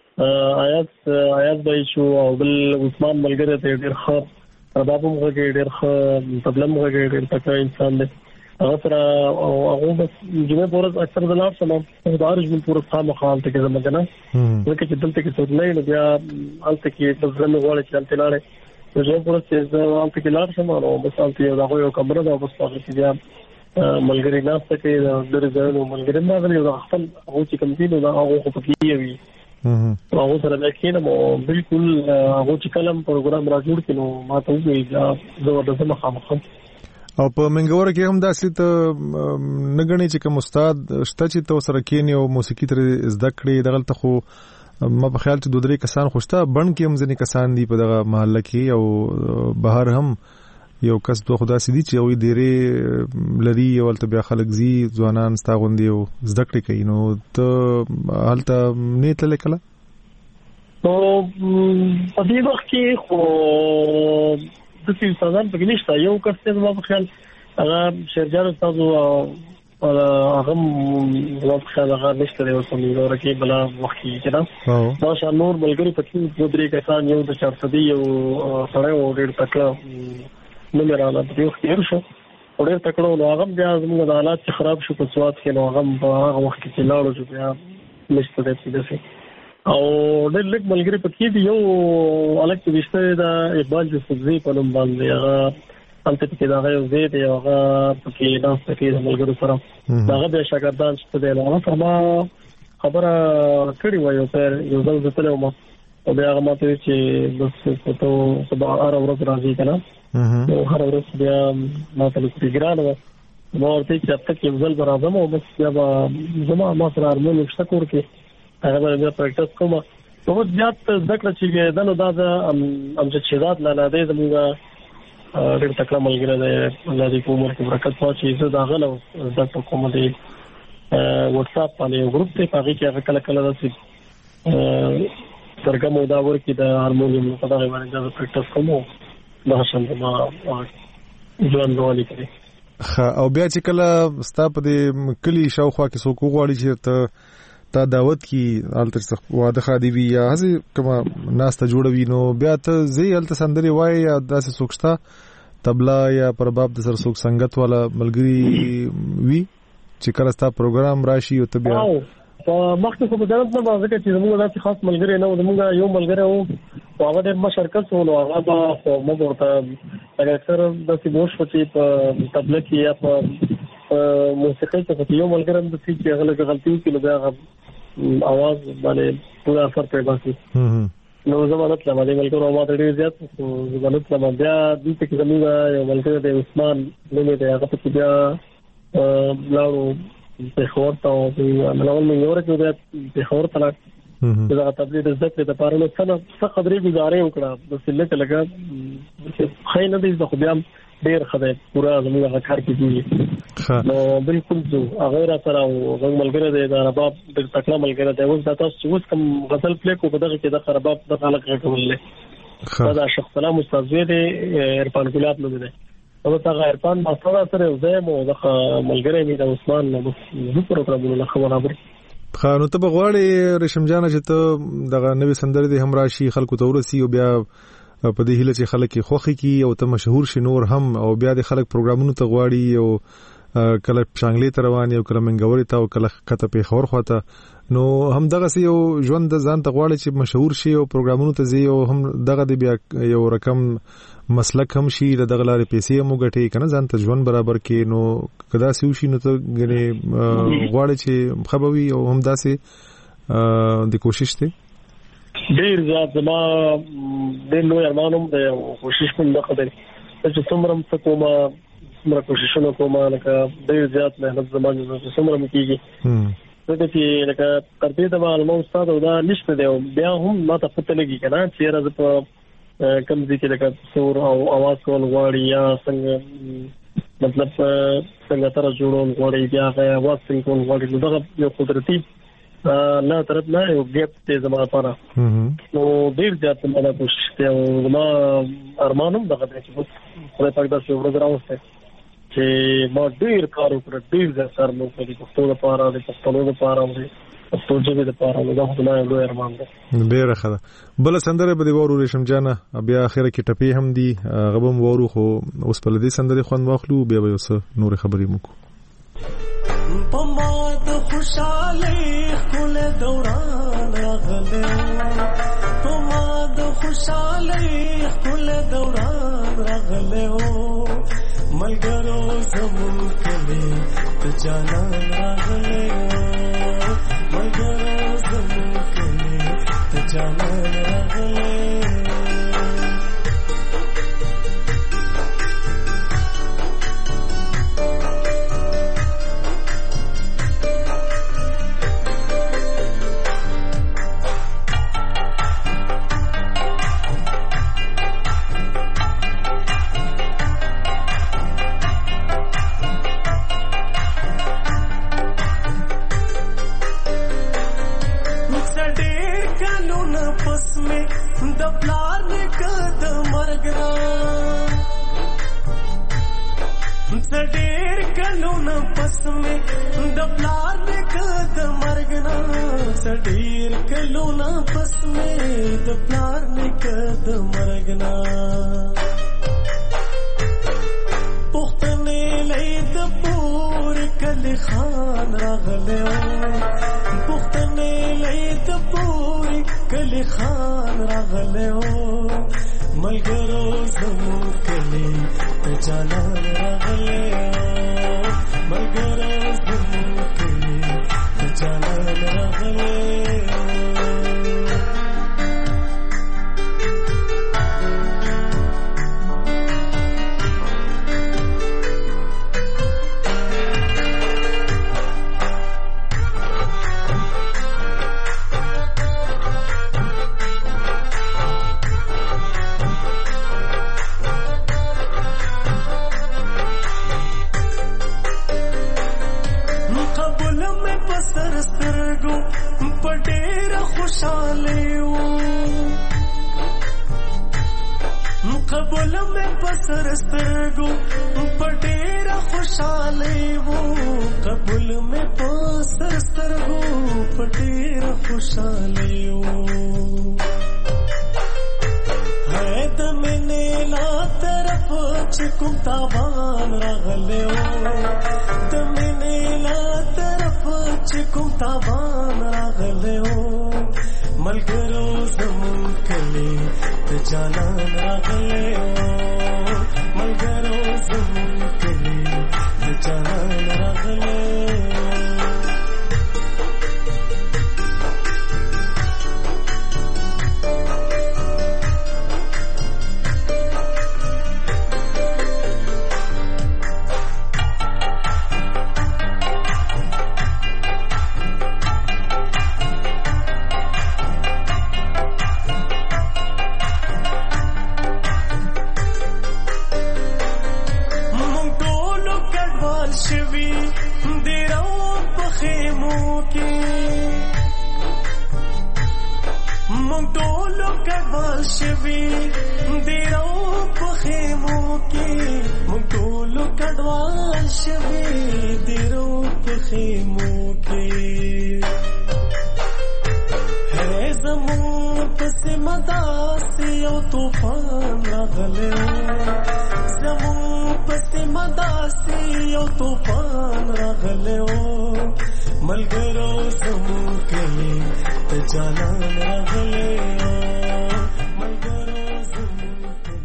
آیات آیات بای شو او بل عثمان ملګری ته ډیر ښه ربابم غږی ډیر ښه تبلم غږی ډیر تکړه انسان دی هغه سره هغه بس جمعه پورز اکثر د لار سره د دارج من پورز خامہ خام ته کې زمګنه ځکه چې دلته کې څه نه بیا الته کې د ځنه غواړي چې الته لاړې د جمعه پورز چې الته کې لار سره نو بس الته یو دغه یو کمره ده بس هغه چې بیا ملګری ناسته کې د درې ځایونو ملګری نه غلي د خپل هغه چې کوم دي نو هغه خو پکې وي هغه سره مې نو بالکل هغه چې کلم پروګرام را جوړ کینو ما ته وی دا زبردست مخامخ او په منګوره کې هم داسې ته نګنی چې کوم استاد شته چې تو سره کینی او موسیقي تر زده کړې دغلت خو ما په خیال ته دوه درې کسان خوشته بن کې هم ځنې کسان دي په دغه محله کې او بهر هم یو کس دوه خدا سي دي چې وي ډېرې لري او تل بیا خلک زی ځوانان ستا غوندي او زده کړې کوي نو ته هلته نه تل کله نو په دې وخت کې خو د څه سازان په کې نشته یو کس ته ما په خیال هغه شهرجان استاد او هغه ما په خیال هغه نشته یو څه نور کې بلا وخت کې کړه دا شان نور ملګری په کې دوه درې کسان یو د چارصدي یو سره او ډېر تکړه نو راځه په یو خیر شو او ډېر تکړه نو هغه بیا زموږ د حالات خراب شو په سواد کې نو هغه په هغه وخت کې لاړو چې بیا نشته دې څه او ډېر لیک ملګری په کې دی یو الګ چې وشته دا اقبال جوزي په نوم باندې هغه انت کې دا غو زه دی هغه په کې دا څه ملګری سره هغه د شاګردان څخه دی نو فرما خبره کړی و یو پر یو ځل ځتلو ما او بیا هغه ماته چې بس ته سبا ار ورځ راځي کنه نو هر ورځ بیا ما ته لږ ګرانه نو ورته چې تاسو یو ځل راځم او بس بیا زما ما سره ارمون نشته کور کې هغه بیا پریکټس کوم نو زیات ذکر چې دا نو دا ام چې شهادت نه نه دی زموږ ډېر تکړه ملګری دی الله دې کومر کې برکت واچي زه دا غلو زده کوم دی واتس اپ باندې ګروپ ته پاره کې هغه کله کله داسې سرګم دا ورکی د هارمونیم په دغه باندې دا پریکټس کوم دا څنګه ما ځوان دوالي کوي او بیا چې کله ستاپ د کلی شاوخوا کې څوک غواړي چې ته تا دعوت کی التر څخه واده خادي وی یا هزي کما ناس ته جوړوي نو بیا ته زی الته سندري وای یا داسې سوکشتا تبلا یا پرباب د سر سوک سنگت والا ملګری وی چې کله ستا پروګرام راشي او ته بیا په مخکې خو بدلت نه واځي چې موږ داسې خاص ملګری نه و موږ یو ملګری وو هغه د مشارکت سولو هغه په موږ ورته اکثر د سیموش په تبلا کې یا په موسیقي ته یو ملګری د څه چې هغه غلطي وکړي بیا आवाज باندې پورا اثر پیدا کوي نو زمانت لا باندې ملګرو ما ډېر زیات زمانت لا بیا د دې کې زموږ یو ملګری د عثمان نومې دی هغه په بیا لاړو په خورته او په نړول مې یو راځي په خورته لا دا تبلیغ د ذکر د پاره نو څنګه څه قدرې گزارې وکړه د سلته لګا خای نه دې خو بیا ډېر خدای پورا زموږ کار کوي نو بالکل زه هغه را سره او ملګری دی دا رباب د تکړه ملګری دی اوس دا تاسو اوس کوم غزل پلی کو په دغه کې د رباب د خلک غټولې دا شیخ سلام استاد دی عرفان ګلاب نوم دی او دا عرفان ما سره سره زه مو د ملګری می د عثمان نو زه پروګرامونه له خبره خبرې خانو ته بغواړي رشم جان چې ته دغه نوې سندره دي هم راشي خلکو ته ورسي او بیا په دې هیله چې خلک خوخي کی او ته مشهور شي نور هم او بیا د خلک پروګرامونو ته غواړي او کله شانګلې ته روان یو کله منګوري ته او کله کته په خور خواته نو هم دغه سي یو ژوند ځان ته غواړي چې مشهور شي او پروګرامونو ته زی او هم دغه دی بیا یو رقم مسلک هم شي دغه لارې پیسې هم وګټي کنه ځان ته ژوند برابر کې نو کدا سيو شي نو ته غواړي غواړي چې خبروي او هم داسې د کوشش ته ډیر زیات زما د نو ارمانوم د کوشش کوم د خبرې چې څومره څه کومه څومره کوششونه کومه لکه ډیر زیات مهنت زما چې څومره کیږي دا چې لکه ترتیب د معلومات استاد او دا نشته دی بیا هم ما ته پته لګي کنه چې راز په کم دي کې لکه سور او आवाज کول غواړي یا څنګه مطلب څنګه تر جوړول غواړي بیا هغه आवाज څنګه کول غواړي دا یو قدرتي نه طرف نه یو ګیپ ته زما لپاره نو ډیر زیات مله کوشش کوي او زما ارمانوم دغه چې خدای پاک دا څو ورځې راوسته چې ما ډیر کار وکړ ډیر زیات کار مو کړی په ټول لپاره د پښتنو لپاره او د ټول ژبې لپاره دا خدای یو لوی ارمان دی ډیر ښه بل سندره به دی ورو رشم جانه بیا اخره کې ټپی هم دی غبم ورو خو اوس په دې سندره خوان واخلو بیا به اوس نور خبرې مو پماد خوشاله خل دوران راغله پماد خوشاله خل دوران راغله ملګرو زمون کلی ته جانا راغله ملګرو زمون کلی ته جانا راغله ډېر کلونه پس مې د پلار نکد مرګنا ډېر کلونه پس مې د پلار نکد مرګنا پښتنې لید پور کلی خان راغله پښتنې لید پور کلی خان راغله ملګرو زمو کلی ته جانا راغله ملګرو زمو کلی ته جانا راغله قبول میں پسر سترگو پډیر خوشاله وو قبول میں پسر سترگو پډیر خوشاله وو ہے د منه لا طرف چکم تاوان راغله وو د منه لا طرف چکم تاوان راغله وو ملګرو زمون کلی ته جانا راغله ملګرو زمون کلی ته جانا راغله مونږ ټول کډوال شوي دیرو په خیمو کې مونږ ټول کډوال شوي دیرو په خیمو کې هر زمون پسې مداسي او طوفان راغلی زمون پسې مداسي او طوفان راغلی ملګرو زمون کلی ته جانان راغلی ملګرو زمون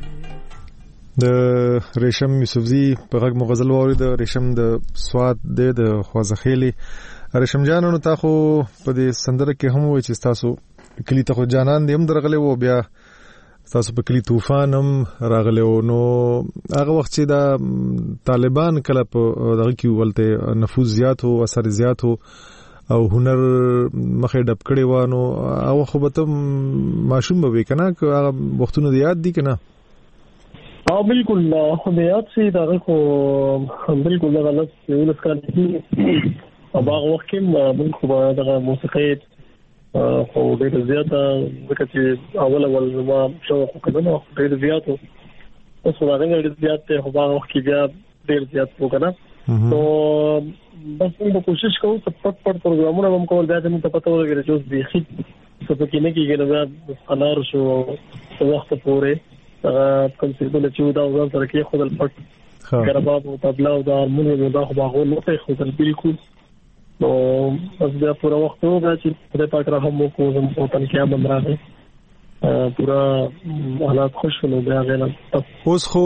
د ریشم یوسفزي په غږ مغزل ووري د ریشم د سواد د خوازخېلي ریشم جانانو تا خو په دې سندره کې هم وای چې تاسو کلی ته خو جانان دې هم درغلی وو بیا تاسو په کلی طوفان هم راغلی وو نو هغه وخت چې دا طالبان کله په دغه کې ولته نفوذ زیات او اثر زیات او هنر مخې ډب کړي و نو او خو به ته ماشوم به وي کنه هغه وختونه یاد دي کنه हाँ बिल्कुल याद से दादा को बिल्कुल गलत यूज करती अब वक्त में बिल्कुल दादा موسیقي خو ډېر زیاته ځکه چې اول اول ما شوق وکړم ډېر زیات اوس ولادت ډېر زیات ته خو هغه وخت کې بیا ډېر زیات وکړم نو بس موږ کوشش کوو چې پټ پټ پروګرامونه هم کول دا چې موږ ته پته ولګي چې اوس بيخي څه پکې نه کېږي نو انار شو وخت پورې هغه کوم څه بل چې دا ځان سره کې خپل پټ کارباب او تبلا او د هارمونیوم دا خو باغو نه ته خو بالکل نو بس بیا پورا وخت وګا چې په پاک راهم کو زم په تن کې باندې راځي پورا حالات خوش ونه بیا غل اوس خو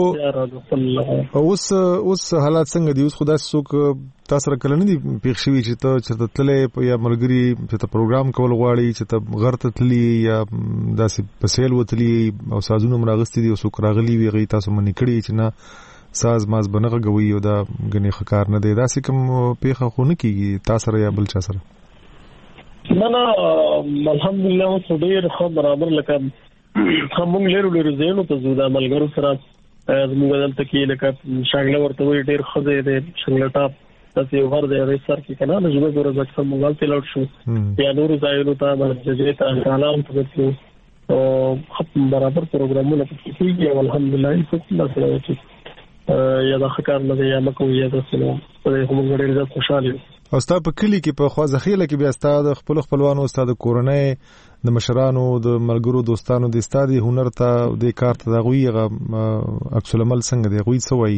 اوس اوس حالات څنګه دي اوس خدای څوک تاسو را کله نه دي پیښ شوی چې ته چې تلې یا ملګری چې ته پروګرام کول غواړي چې ته غرته تللی یا داسې پسیل وتلی او سازونه مراغستې دي اوس راغلی وی غي تاسو منې کړی چې نه ساز ماز بنغه غوي او دا غني خکار نه دی دا سې کوم پیخه خو نه کیږي تاسو یا بل چا سره نه نه الحمدلله اوس ډیر خو برابر لکه هم لرو لرو زینو ته زودا ملګرو سره زموږ دلته کې لکه شاګل ورته وی ډیر خزه دی شنګل ټاپ تاسو یو ور دی ریسر کې کنه نو زموږ ورځ څخه موږ ته لوټ شو یا نور ځایونو ته باندې ته کلام ته وڅو او برابر پروګرامونه کوي الحمدلله څه الله سره یا دا خکار نه یا مکو یا د سلو په هم غړي زړه خوشاله او ستا په کلی کې په خوازخېله کې بیا ستاد خپل خپلوانو استاد کورنۍ د مشرانو د ملګرو دوستانو د استادي هنر ته د کار ته غوي عکس العمل څنګه دی غوي سوي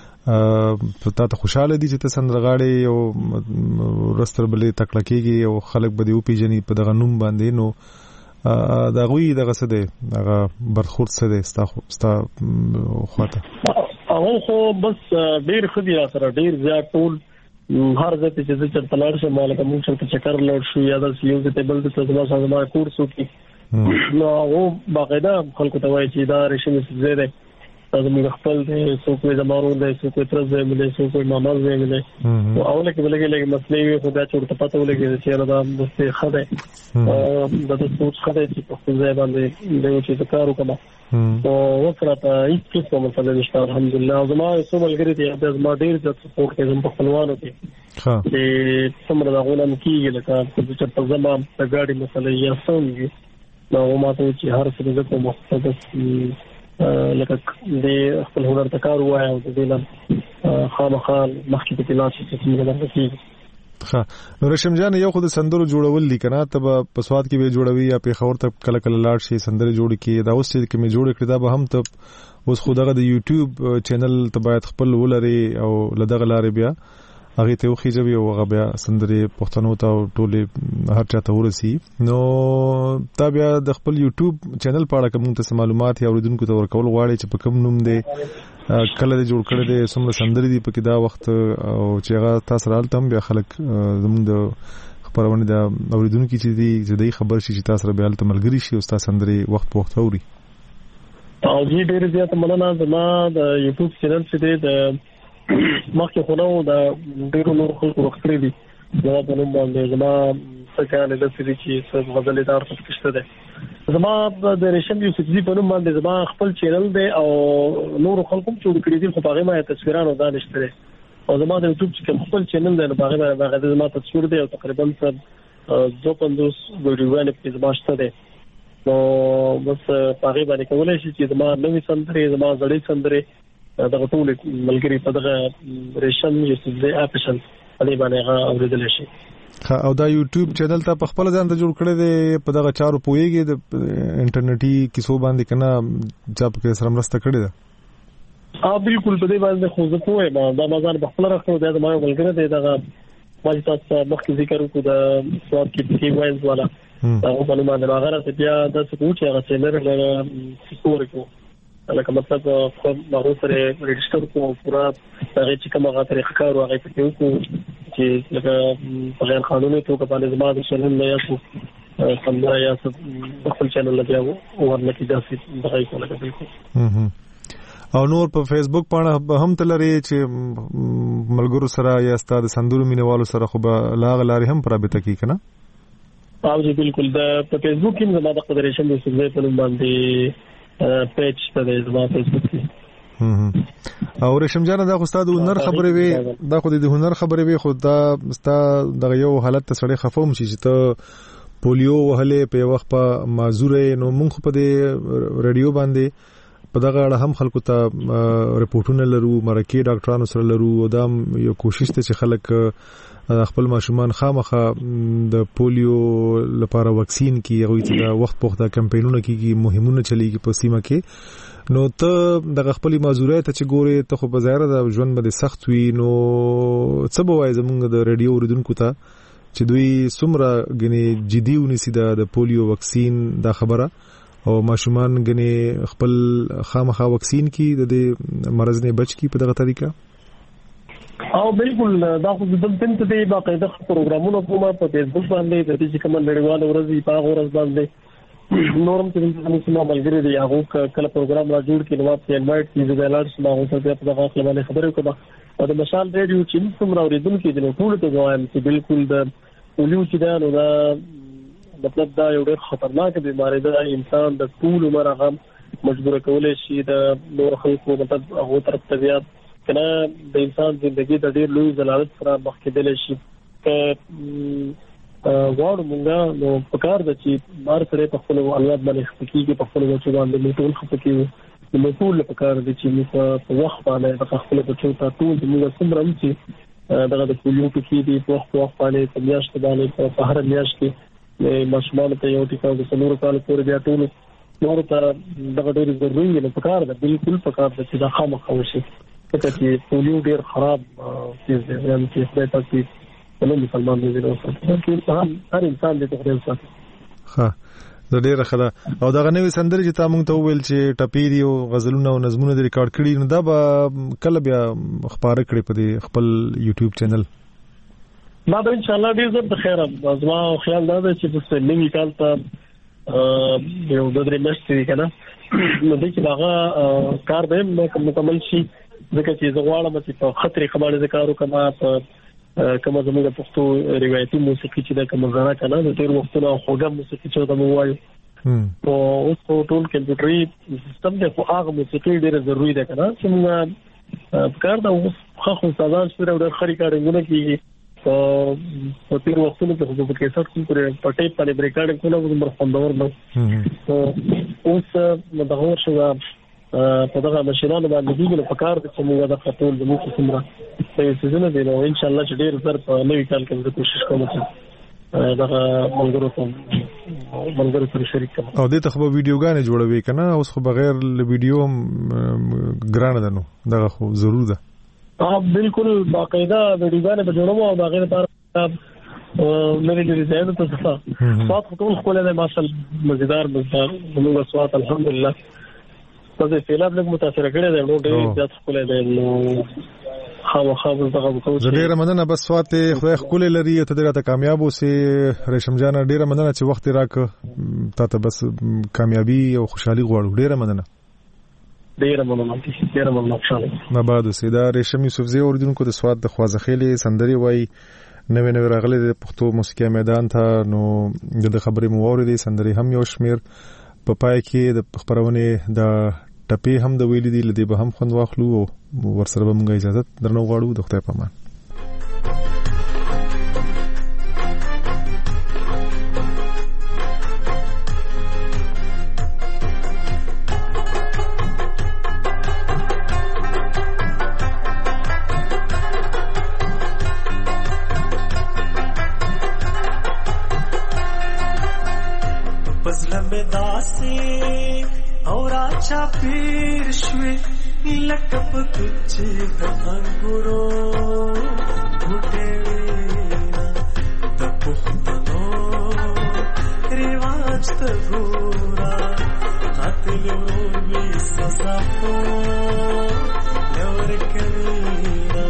په تاسو خوشاله دي چې تاسو سندرغاړي او رستر بلې تکړکیږي او خلک به دی او پیجنې په دغه نوم باندې نو دا غوي دغه څه دی هغه برخورد څه دی ستا ستا خواته او خو بس ډیر خدي سره ډیر زیات ټول هر ځای چې چې تلار شه مالک موږ چې چکر لور شو یا د سیو ته بل د تاسو سره ما کورس وکي نو او باقاعده خلکو ته وایي چې دا ریشم زیاده تاسو موږ خپل دې سو کوی زمارو دې سو کوی تر ځای ملي سو کوی مامل ځای ملي او اول کې بلګي لګي مسلې وي خو دا چورته پته ولګي چې دا د څه خده د تاسو خده چې په ځای باندې د چې کار وکړه او وکړه هیڅ څه مسله نشته الحمدلله زما څو ملګری دي د زما ډیر ځات سپورټ کوي زما په خپلوانو کې ها چې څومره دا غوړم کیږي لکه چې په زما د ګاډي مسله یې څنګه نو ما ته چې هر څه د کوم مخصوص لکه د خپل هنر تکار وای او د دې خامخال مخکې په تلاش کې څنګه درته ها نو رشم جان یو خود سندرو جوړول لیکنه ته په سواد کې به جوړوي یا په خور ته کله کله لاړ شي سندره جوړ کی دا اوس چې کې مې جوړ کړی دا به هم ته اوس خدغه د یوټیوب چینل ته باید خپل ولري او لدغه لارې بیا هغه ته وخی جوړي او هغه بیا سندره پښتنو ته ټوله هر چاته ورسي نو تا بیا د خپل یوټیوب چینل په اړه کوم ته معلومات یا اوریدونکو ته ورکول غواړي چې په کوم نوم دی کله جوړ کړی دی سمره سندري دی په کې دا وخت او چې هغه تاسو رالته هم بیا خلک زموږ د خبرونه د اوریدونکو چې دی زدي خبر شي چې تاسو بیا تل ملګری شي او تاسو سندري وخت په وخت اوري او دې ډېر زیات مننه زما د یوټیوب چینل چې دی د مخکې خونو د ډېرو نور خلکو وختري دي دا په نوم باندې زما څنګه له دې چې څه غزلې دار پښته ده زما د ریشم یوسفزي په نوم باندې زما خپل چینل دی او نور خلکو چې کړی دي خو هغه ما تصویرانو دا نشته او زما د یوټیوب چې خپل چینل دی نو هغه هغه زما تصویر دی او تقریبا دوه پنځوس ویډیوګانې په زما شته دي نو بس هغه باندې کولای شي چې زما نوې سندرې زما زړې سندرې دغه ټول ملګری په دغه ریشن یو څه اپشن علي باندې هغه اوریدل شي. او دا یوټیوب چینل ته په خپل ځان ته جوړ کړی دی په دغه چارو پوهیږي د انټرنیټي کیسو باندې کنه چې په سره مرسته کړې ده؟ اه بالکل په دې باندې خو زه کوم دا مازال په خپل راخو دا ما ملګری دی دغه ما تاسو مخکې ذکر وکړو د سواد کې پی وایز والا هغه په نوم باندې هغه ته بیا د څه کوچ هغه چینل له سپور کو لکه مطلب خو هغه سره ريجستر کو پورا هغه چې کومه غا طریقه کار هغه په کې کو چې لکه غیر قانوني توګه باندې زما د چینل نه یاسو څنګه یاسو خپل چینل له یو ورنکې داسې دغه کوله بالکل. او نور په فیسبوک باندې هم تلري چې ملګرو سره یا ستاسو سندرو مینوالو سره خو به لاغ لاري هم پرابطه کی کنه؟ او جی بالکل د په فیسبوک کې زما د قدرشن د سګې په نوم باندې پیج ته د زما فیسبوک کې. او رشم جان دا خو ستاسو هنر خبرې وي دا خو د هنر خبرې وي خو دا ستاسو د یو حالت ته سړی خفوم شي چې ته پولیو وهلې په وخت په معذورې نو مونږ په دې رادیو باندې په دغه اړه هم خلکو ته ریپورتونه لرو مرکه ډاکټرانو سره لرو او دا یو کوشش ته چې خلک خپل ماشومان خامخه د پولیو لپاره واکسین کی هغه ته د وخت پوښتنه کمپاینونه کیږي مهمونه چلیږي په سیمه کې نو ته د خپل معذوریت ته ګوري ته خو په ظاهر د ژوند باندې سخت وي نو څه به وایي زمونږ د رادیو اوریدونکو ته چې دوی څومره غني جدي ونیسي د پولیو واکسین دا خبره او ماشومان غني خپل خامخا واکسین کی د دې مرز نه بچ کی په دغه طریقه؟ او بالکل دا خو د دې ته د باقاعده پروګرامونو کومه په فیسبوک باندې د دې کوم نړیوال ورځې په ورځ باندې نورم چې موږ سم ملګری دی هغه کله پروګرام را جوړ کړي نو په انوایټ کیږي د لاړ سم هغه ته په دغه خپل باندې خبرې کوم او د مشال ریډیو چې څومره اوریدونکو دي نو ټول ته وایم چې بالکل د پولیو چې دا نو دا مطلب دا یو ډېر خطرناک بیماری ده انسان د ټول عمر هغه مجبور کولای شي د نور خلکو مطلب هغه طرف ته بیا کنه د انسان ژوندۍ د ډېر لوی زلالت سره مخ کېدل شي ک واړو مونږه نو پکار د چې بار سره په خپل اولاد باندې خپکیږي په خپل بچو باندې ټول خپکیږي نو ټول پکار د چې موږ په وخت باندې د خپل بچو ته ټول موږ څومره چې دغه د پولیو کې دي په وخت وخت باندې په میاشت باندې په هر میاشت کې ماشومان ته یو ټیکا د څلور کال پورې بیا ټول نور ته دغه ډېر ضروري نه پکار ده بالکل پکار ده چې دا خامخا وشي چې پولیو ډېر خراب چیز دی یعنی چې په تاسو په مسلمان دي نو هر انسان دې تخریب ساتي. ها د ډېر خلا او دا غنوي سندري چې تاسو مونږ ته وویل چې ټپيري او غزلونه او نظمونه د ریکارډ کړي نو دا به کله بیا خبره کړي په دې خپل یوټیوب چینل؟ ما به ان شاء الله ډیر زر د خیره زما خیال دا دی چې په نوي کال ته یو د درې میاشتې کنه نو د چې هغه کار به مکمل شي ځکه چې زه غواړم چې په خطرې خبرې ذکر وکم په کومه زموږ د پښتو روایتي موسیقي چې د کوم زړه کنه د ډیر وختونو خوږه موسیقي چې د مو وایو او اوس په ټول کمپیوټري سیستم د خو هغه موسیقي ډیره ضروری ده کنه چې موږ کار دا اوس خو سازان سره ډېر خري کارونه کیږي په تیر وختونو کې په کیسټ کې پر پټې په ریکارډینګ کوله د مرخندور نو اوس دغه ورشو په دغه مشرانو باندې دیګل په کار د موږ د خپل د موږ څومره په سيزونه دی نو ان شاء الله چې ډیر زر په نوې کال کې د کوشش کوم چې دغه ملګرو ته ملګرو سره شریک کړم او دې ته خو ویډیوګانې جوړوي کنه اوس خو بغیر ل ویډیو هم ګرانه ده نو دغه خو ضرور ده. اه بالکل باقاعده ویډیوګانې په جوړوم او دغه لپاره مې لري ځای ته څه صوت ټول خپل د ماشال مزیدار مزدار موږ صوت الحمدلله تاسو فعلا لږ متاثر کړی دی نو ډېر زیات خپل دی نو خو خو دغه وکړو چې ډېر مننه بس صوت خدای خپل لري ته ډېر کامیاب اوسې ریشم جان ډېر مننه چې وخت راک ته بس کامیابی او خوشحالي غواړو ډېر مننه ډېر مننه ډېر مننه خوشاله نه بعد سیدا ریشم یوسفزی اوریدونکو د سواد د خوازخېلې سندري وای نوې نوې راغلي د پښتو موسیقي میدان ته نو د خبرې مو اوریدي سندري هم یو شمیر په پای کې د خبرونه د ټپي هم د ویلي دي لدی به هم خوند واخلو او ورسره به موږ اجازه درنو غواړو د خدای په امان. پزلم داسې او را چاپیر شوې لکه په کوچې د انګورو بوټې وینا د پښتنو رواج ته ګورا قاتل ورور وي سزا خو ورکوینا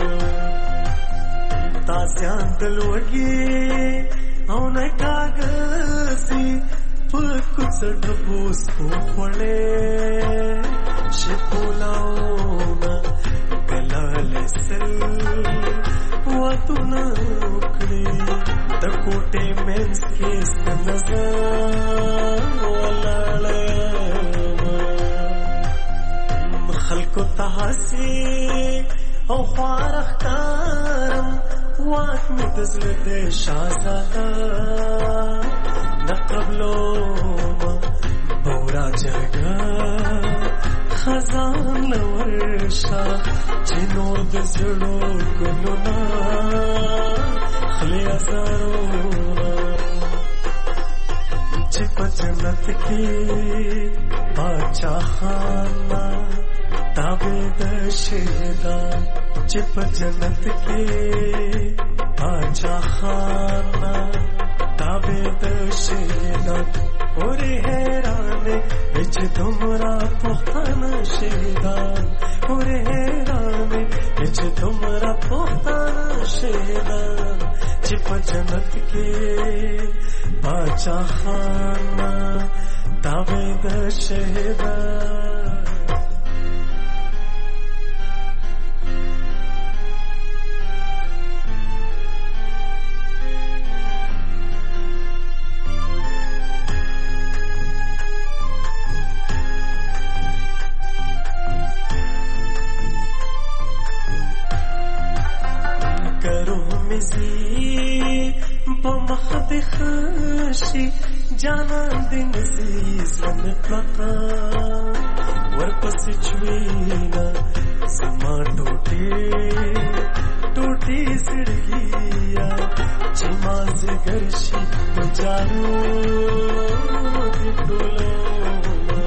تاسیان دلوږي او نه کاغذي په کوڅ ډبوس په خړې شپولاونا کلاله سل واتونه کړی د کوټې مینس کې ستنزه ولاله خلکو تحسی او خوارخ کارم واک می دزل دے شازادا نقبلو ما بورا جگا خزان لورشا چنور دزلو گلونا خلی ازارونا چپ جنت کی باچا خانا تابے دشیدا چپ جنت کے باچا خانہ تابے دشیدا اور حیران بچ تمرا پختانا شیدان اور حیران بچ تمرا پختانا شیدان چپ جنت کے باچا خانہ تابے دشیدا بمخد خشي جانان دن زیزن پلتا ورپس چوینا زما ٹوٹی ٹوٹی زڑگیا چی ماز گرشی مجارو دی ڈولونا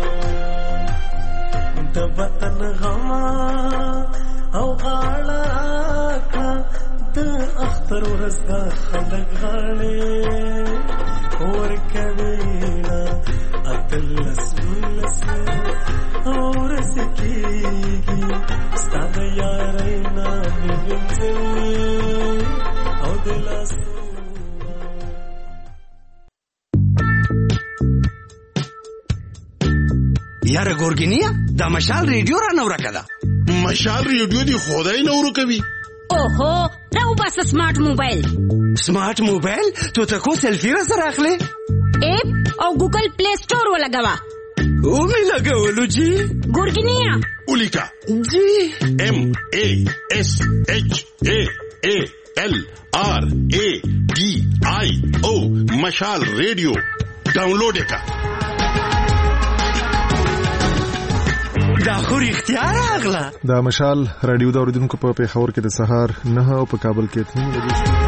د وطن غما او غالا کا د اختر ورزدا خلق غاړي اور کوینا اتلس ملس اور سکیږي ستاد یارینا وینځي او دلاس یاره ګورګینیا دا مشال ریډیو را نو راکړه مشال ریډیو دی خدای نو ورکوي اوهو راو بس سمارټ موبایل سمارټ موبایل تو ته کو سیلفي را سره اخلي اپ او ګوګل پلی سٹور ولګوا او می لګولو جی ګورګینیا اولیکا جی ام ا اس اچ ا ا ال آر ا ډي آی او مشال ریډیو ډاونلوډ کا دا خو اختیار اغلا دا مشال رادیو دا اوریدونکو په پیښور کې د سهار نه او په کابل کې اته بجې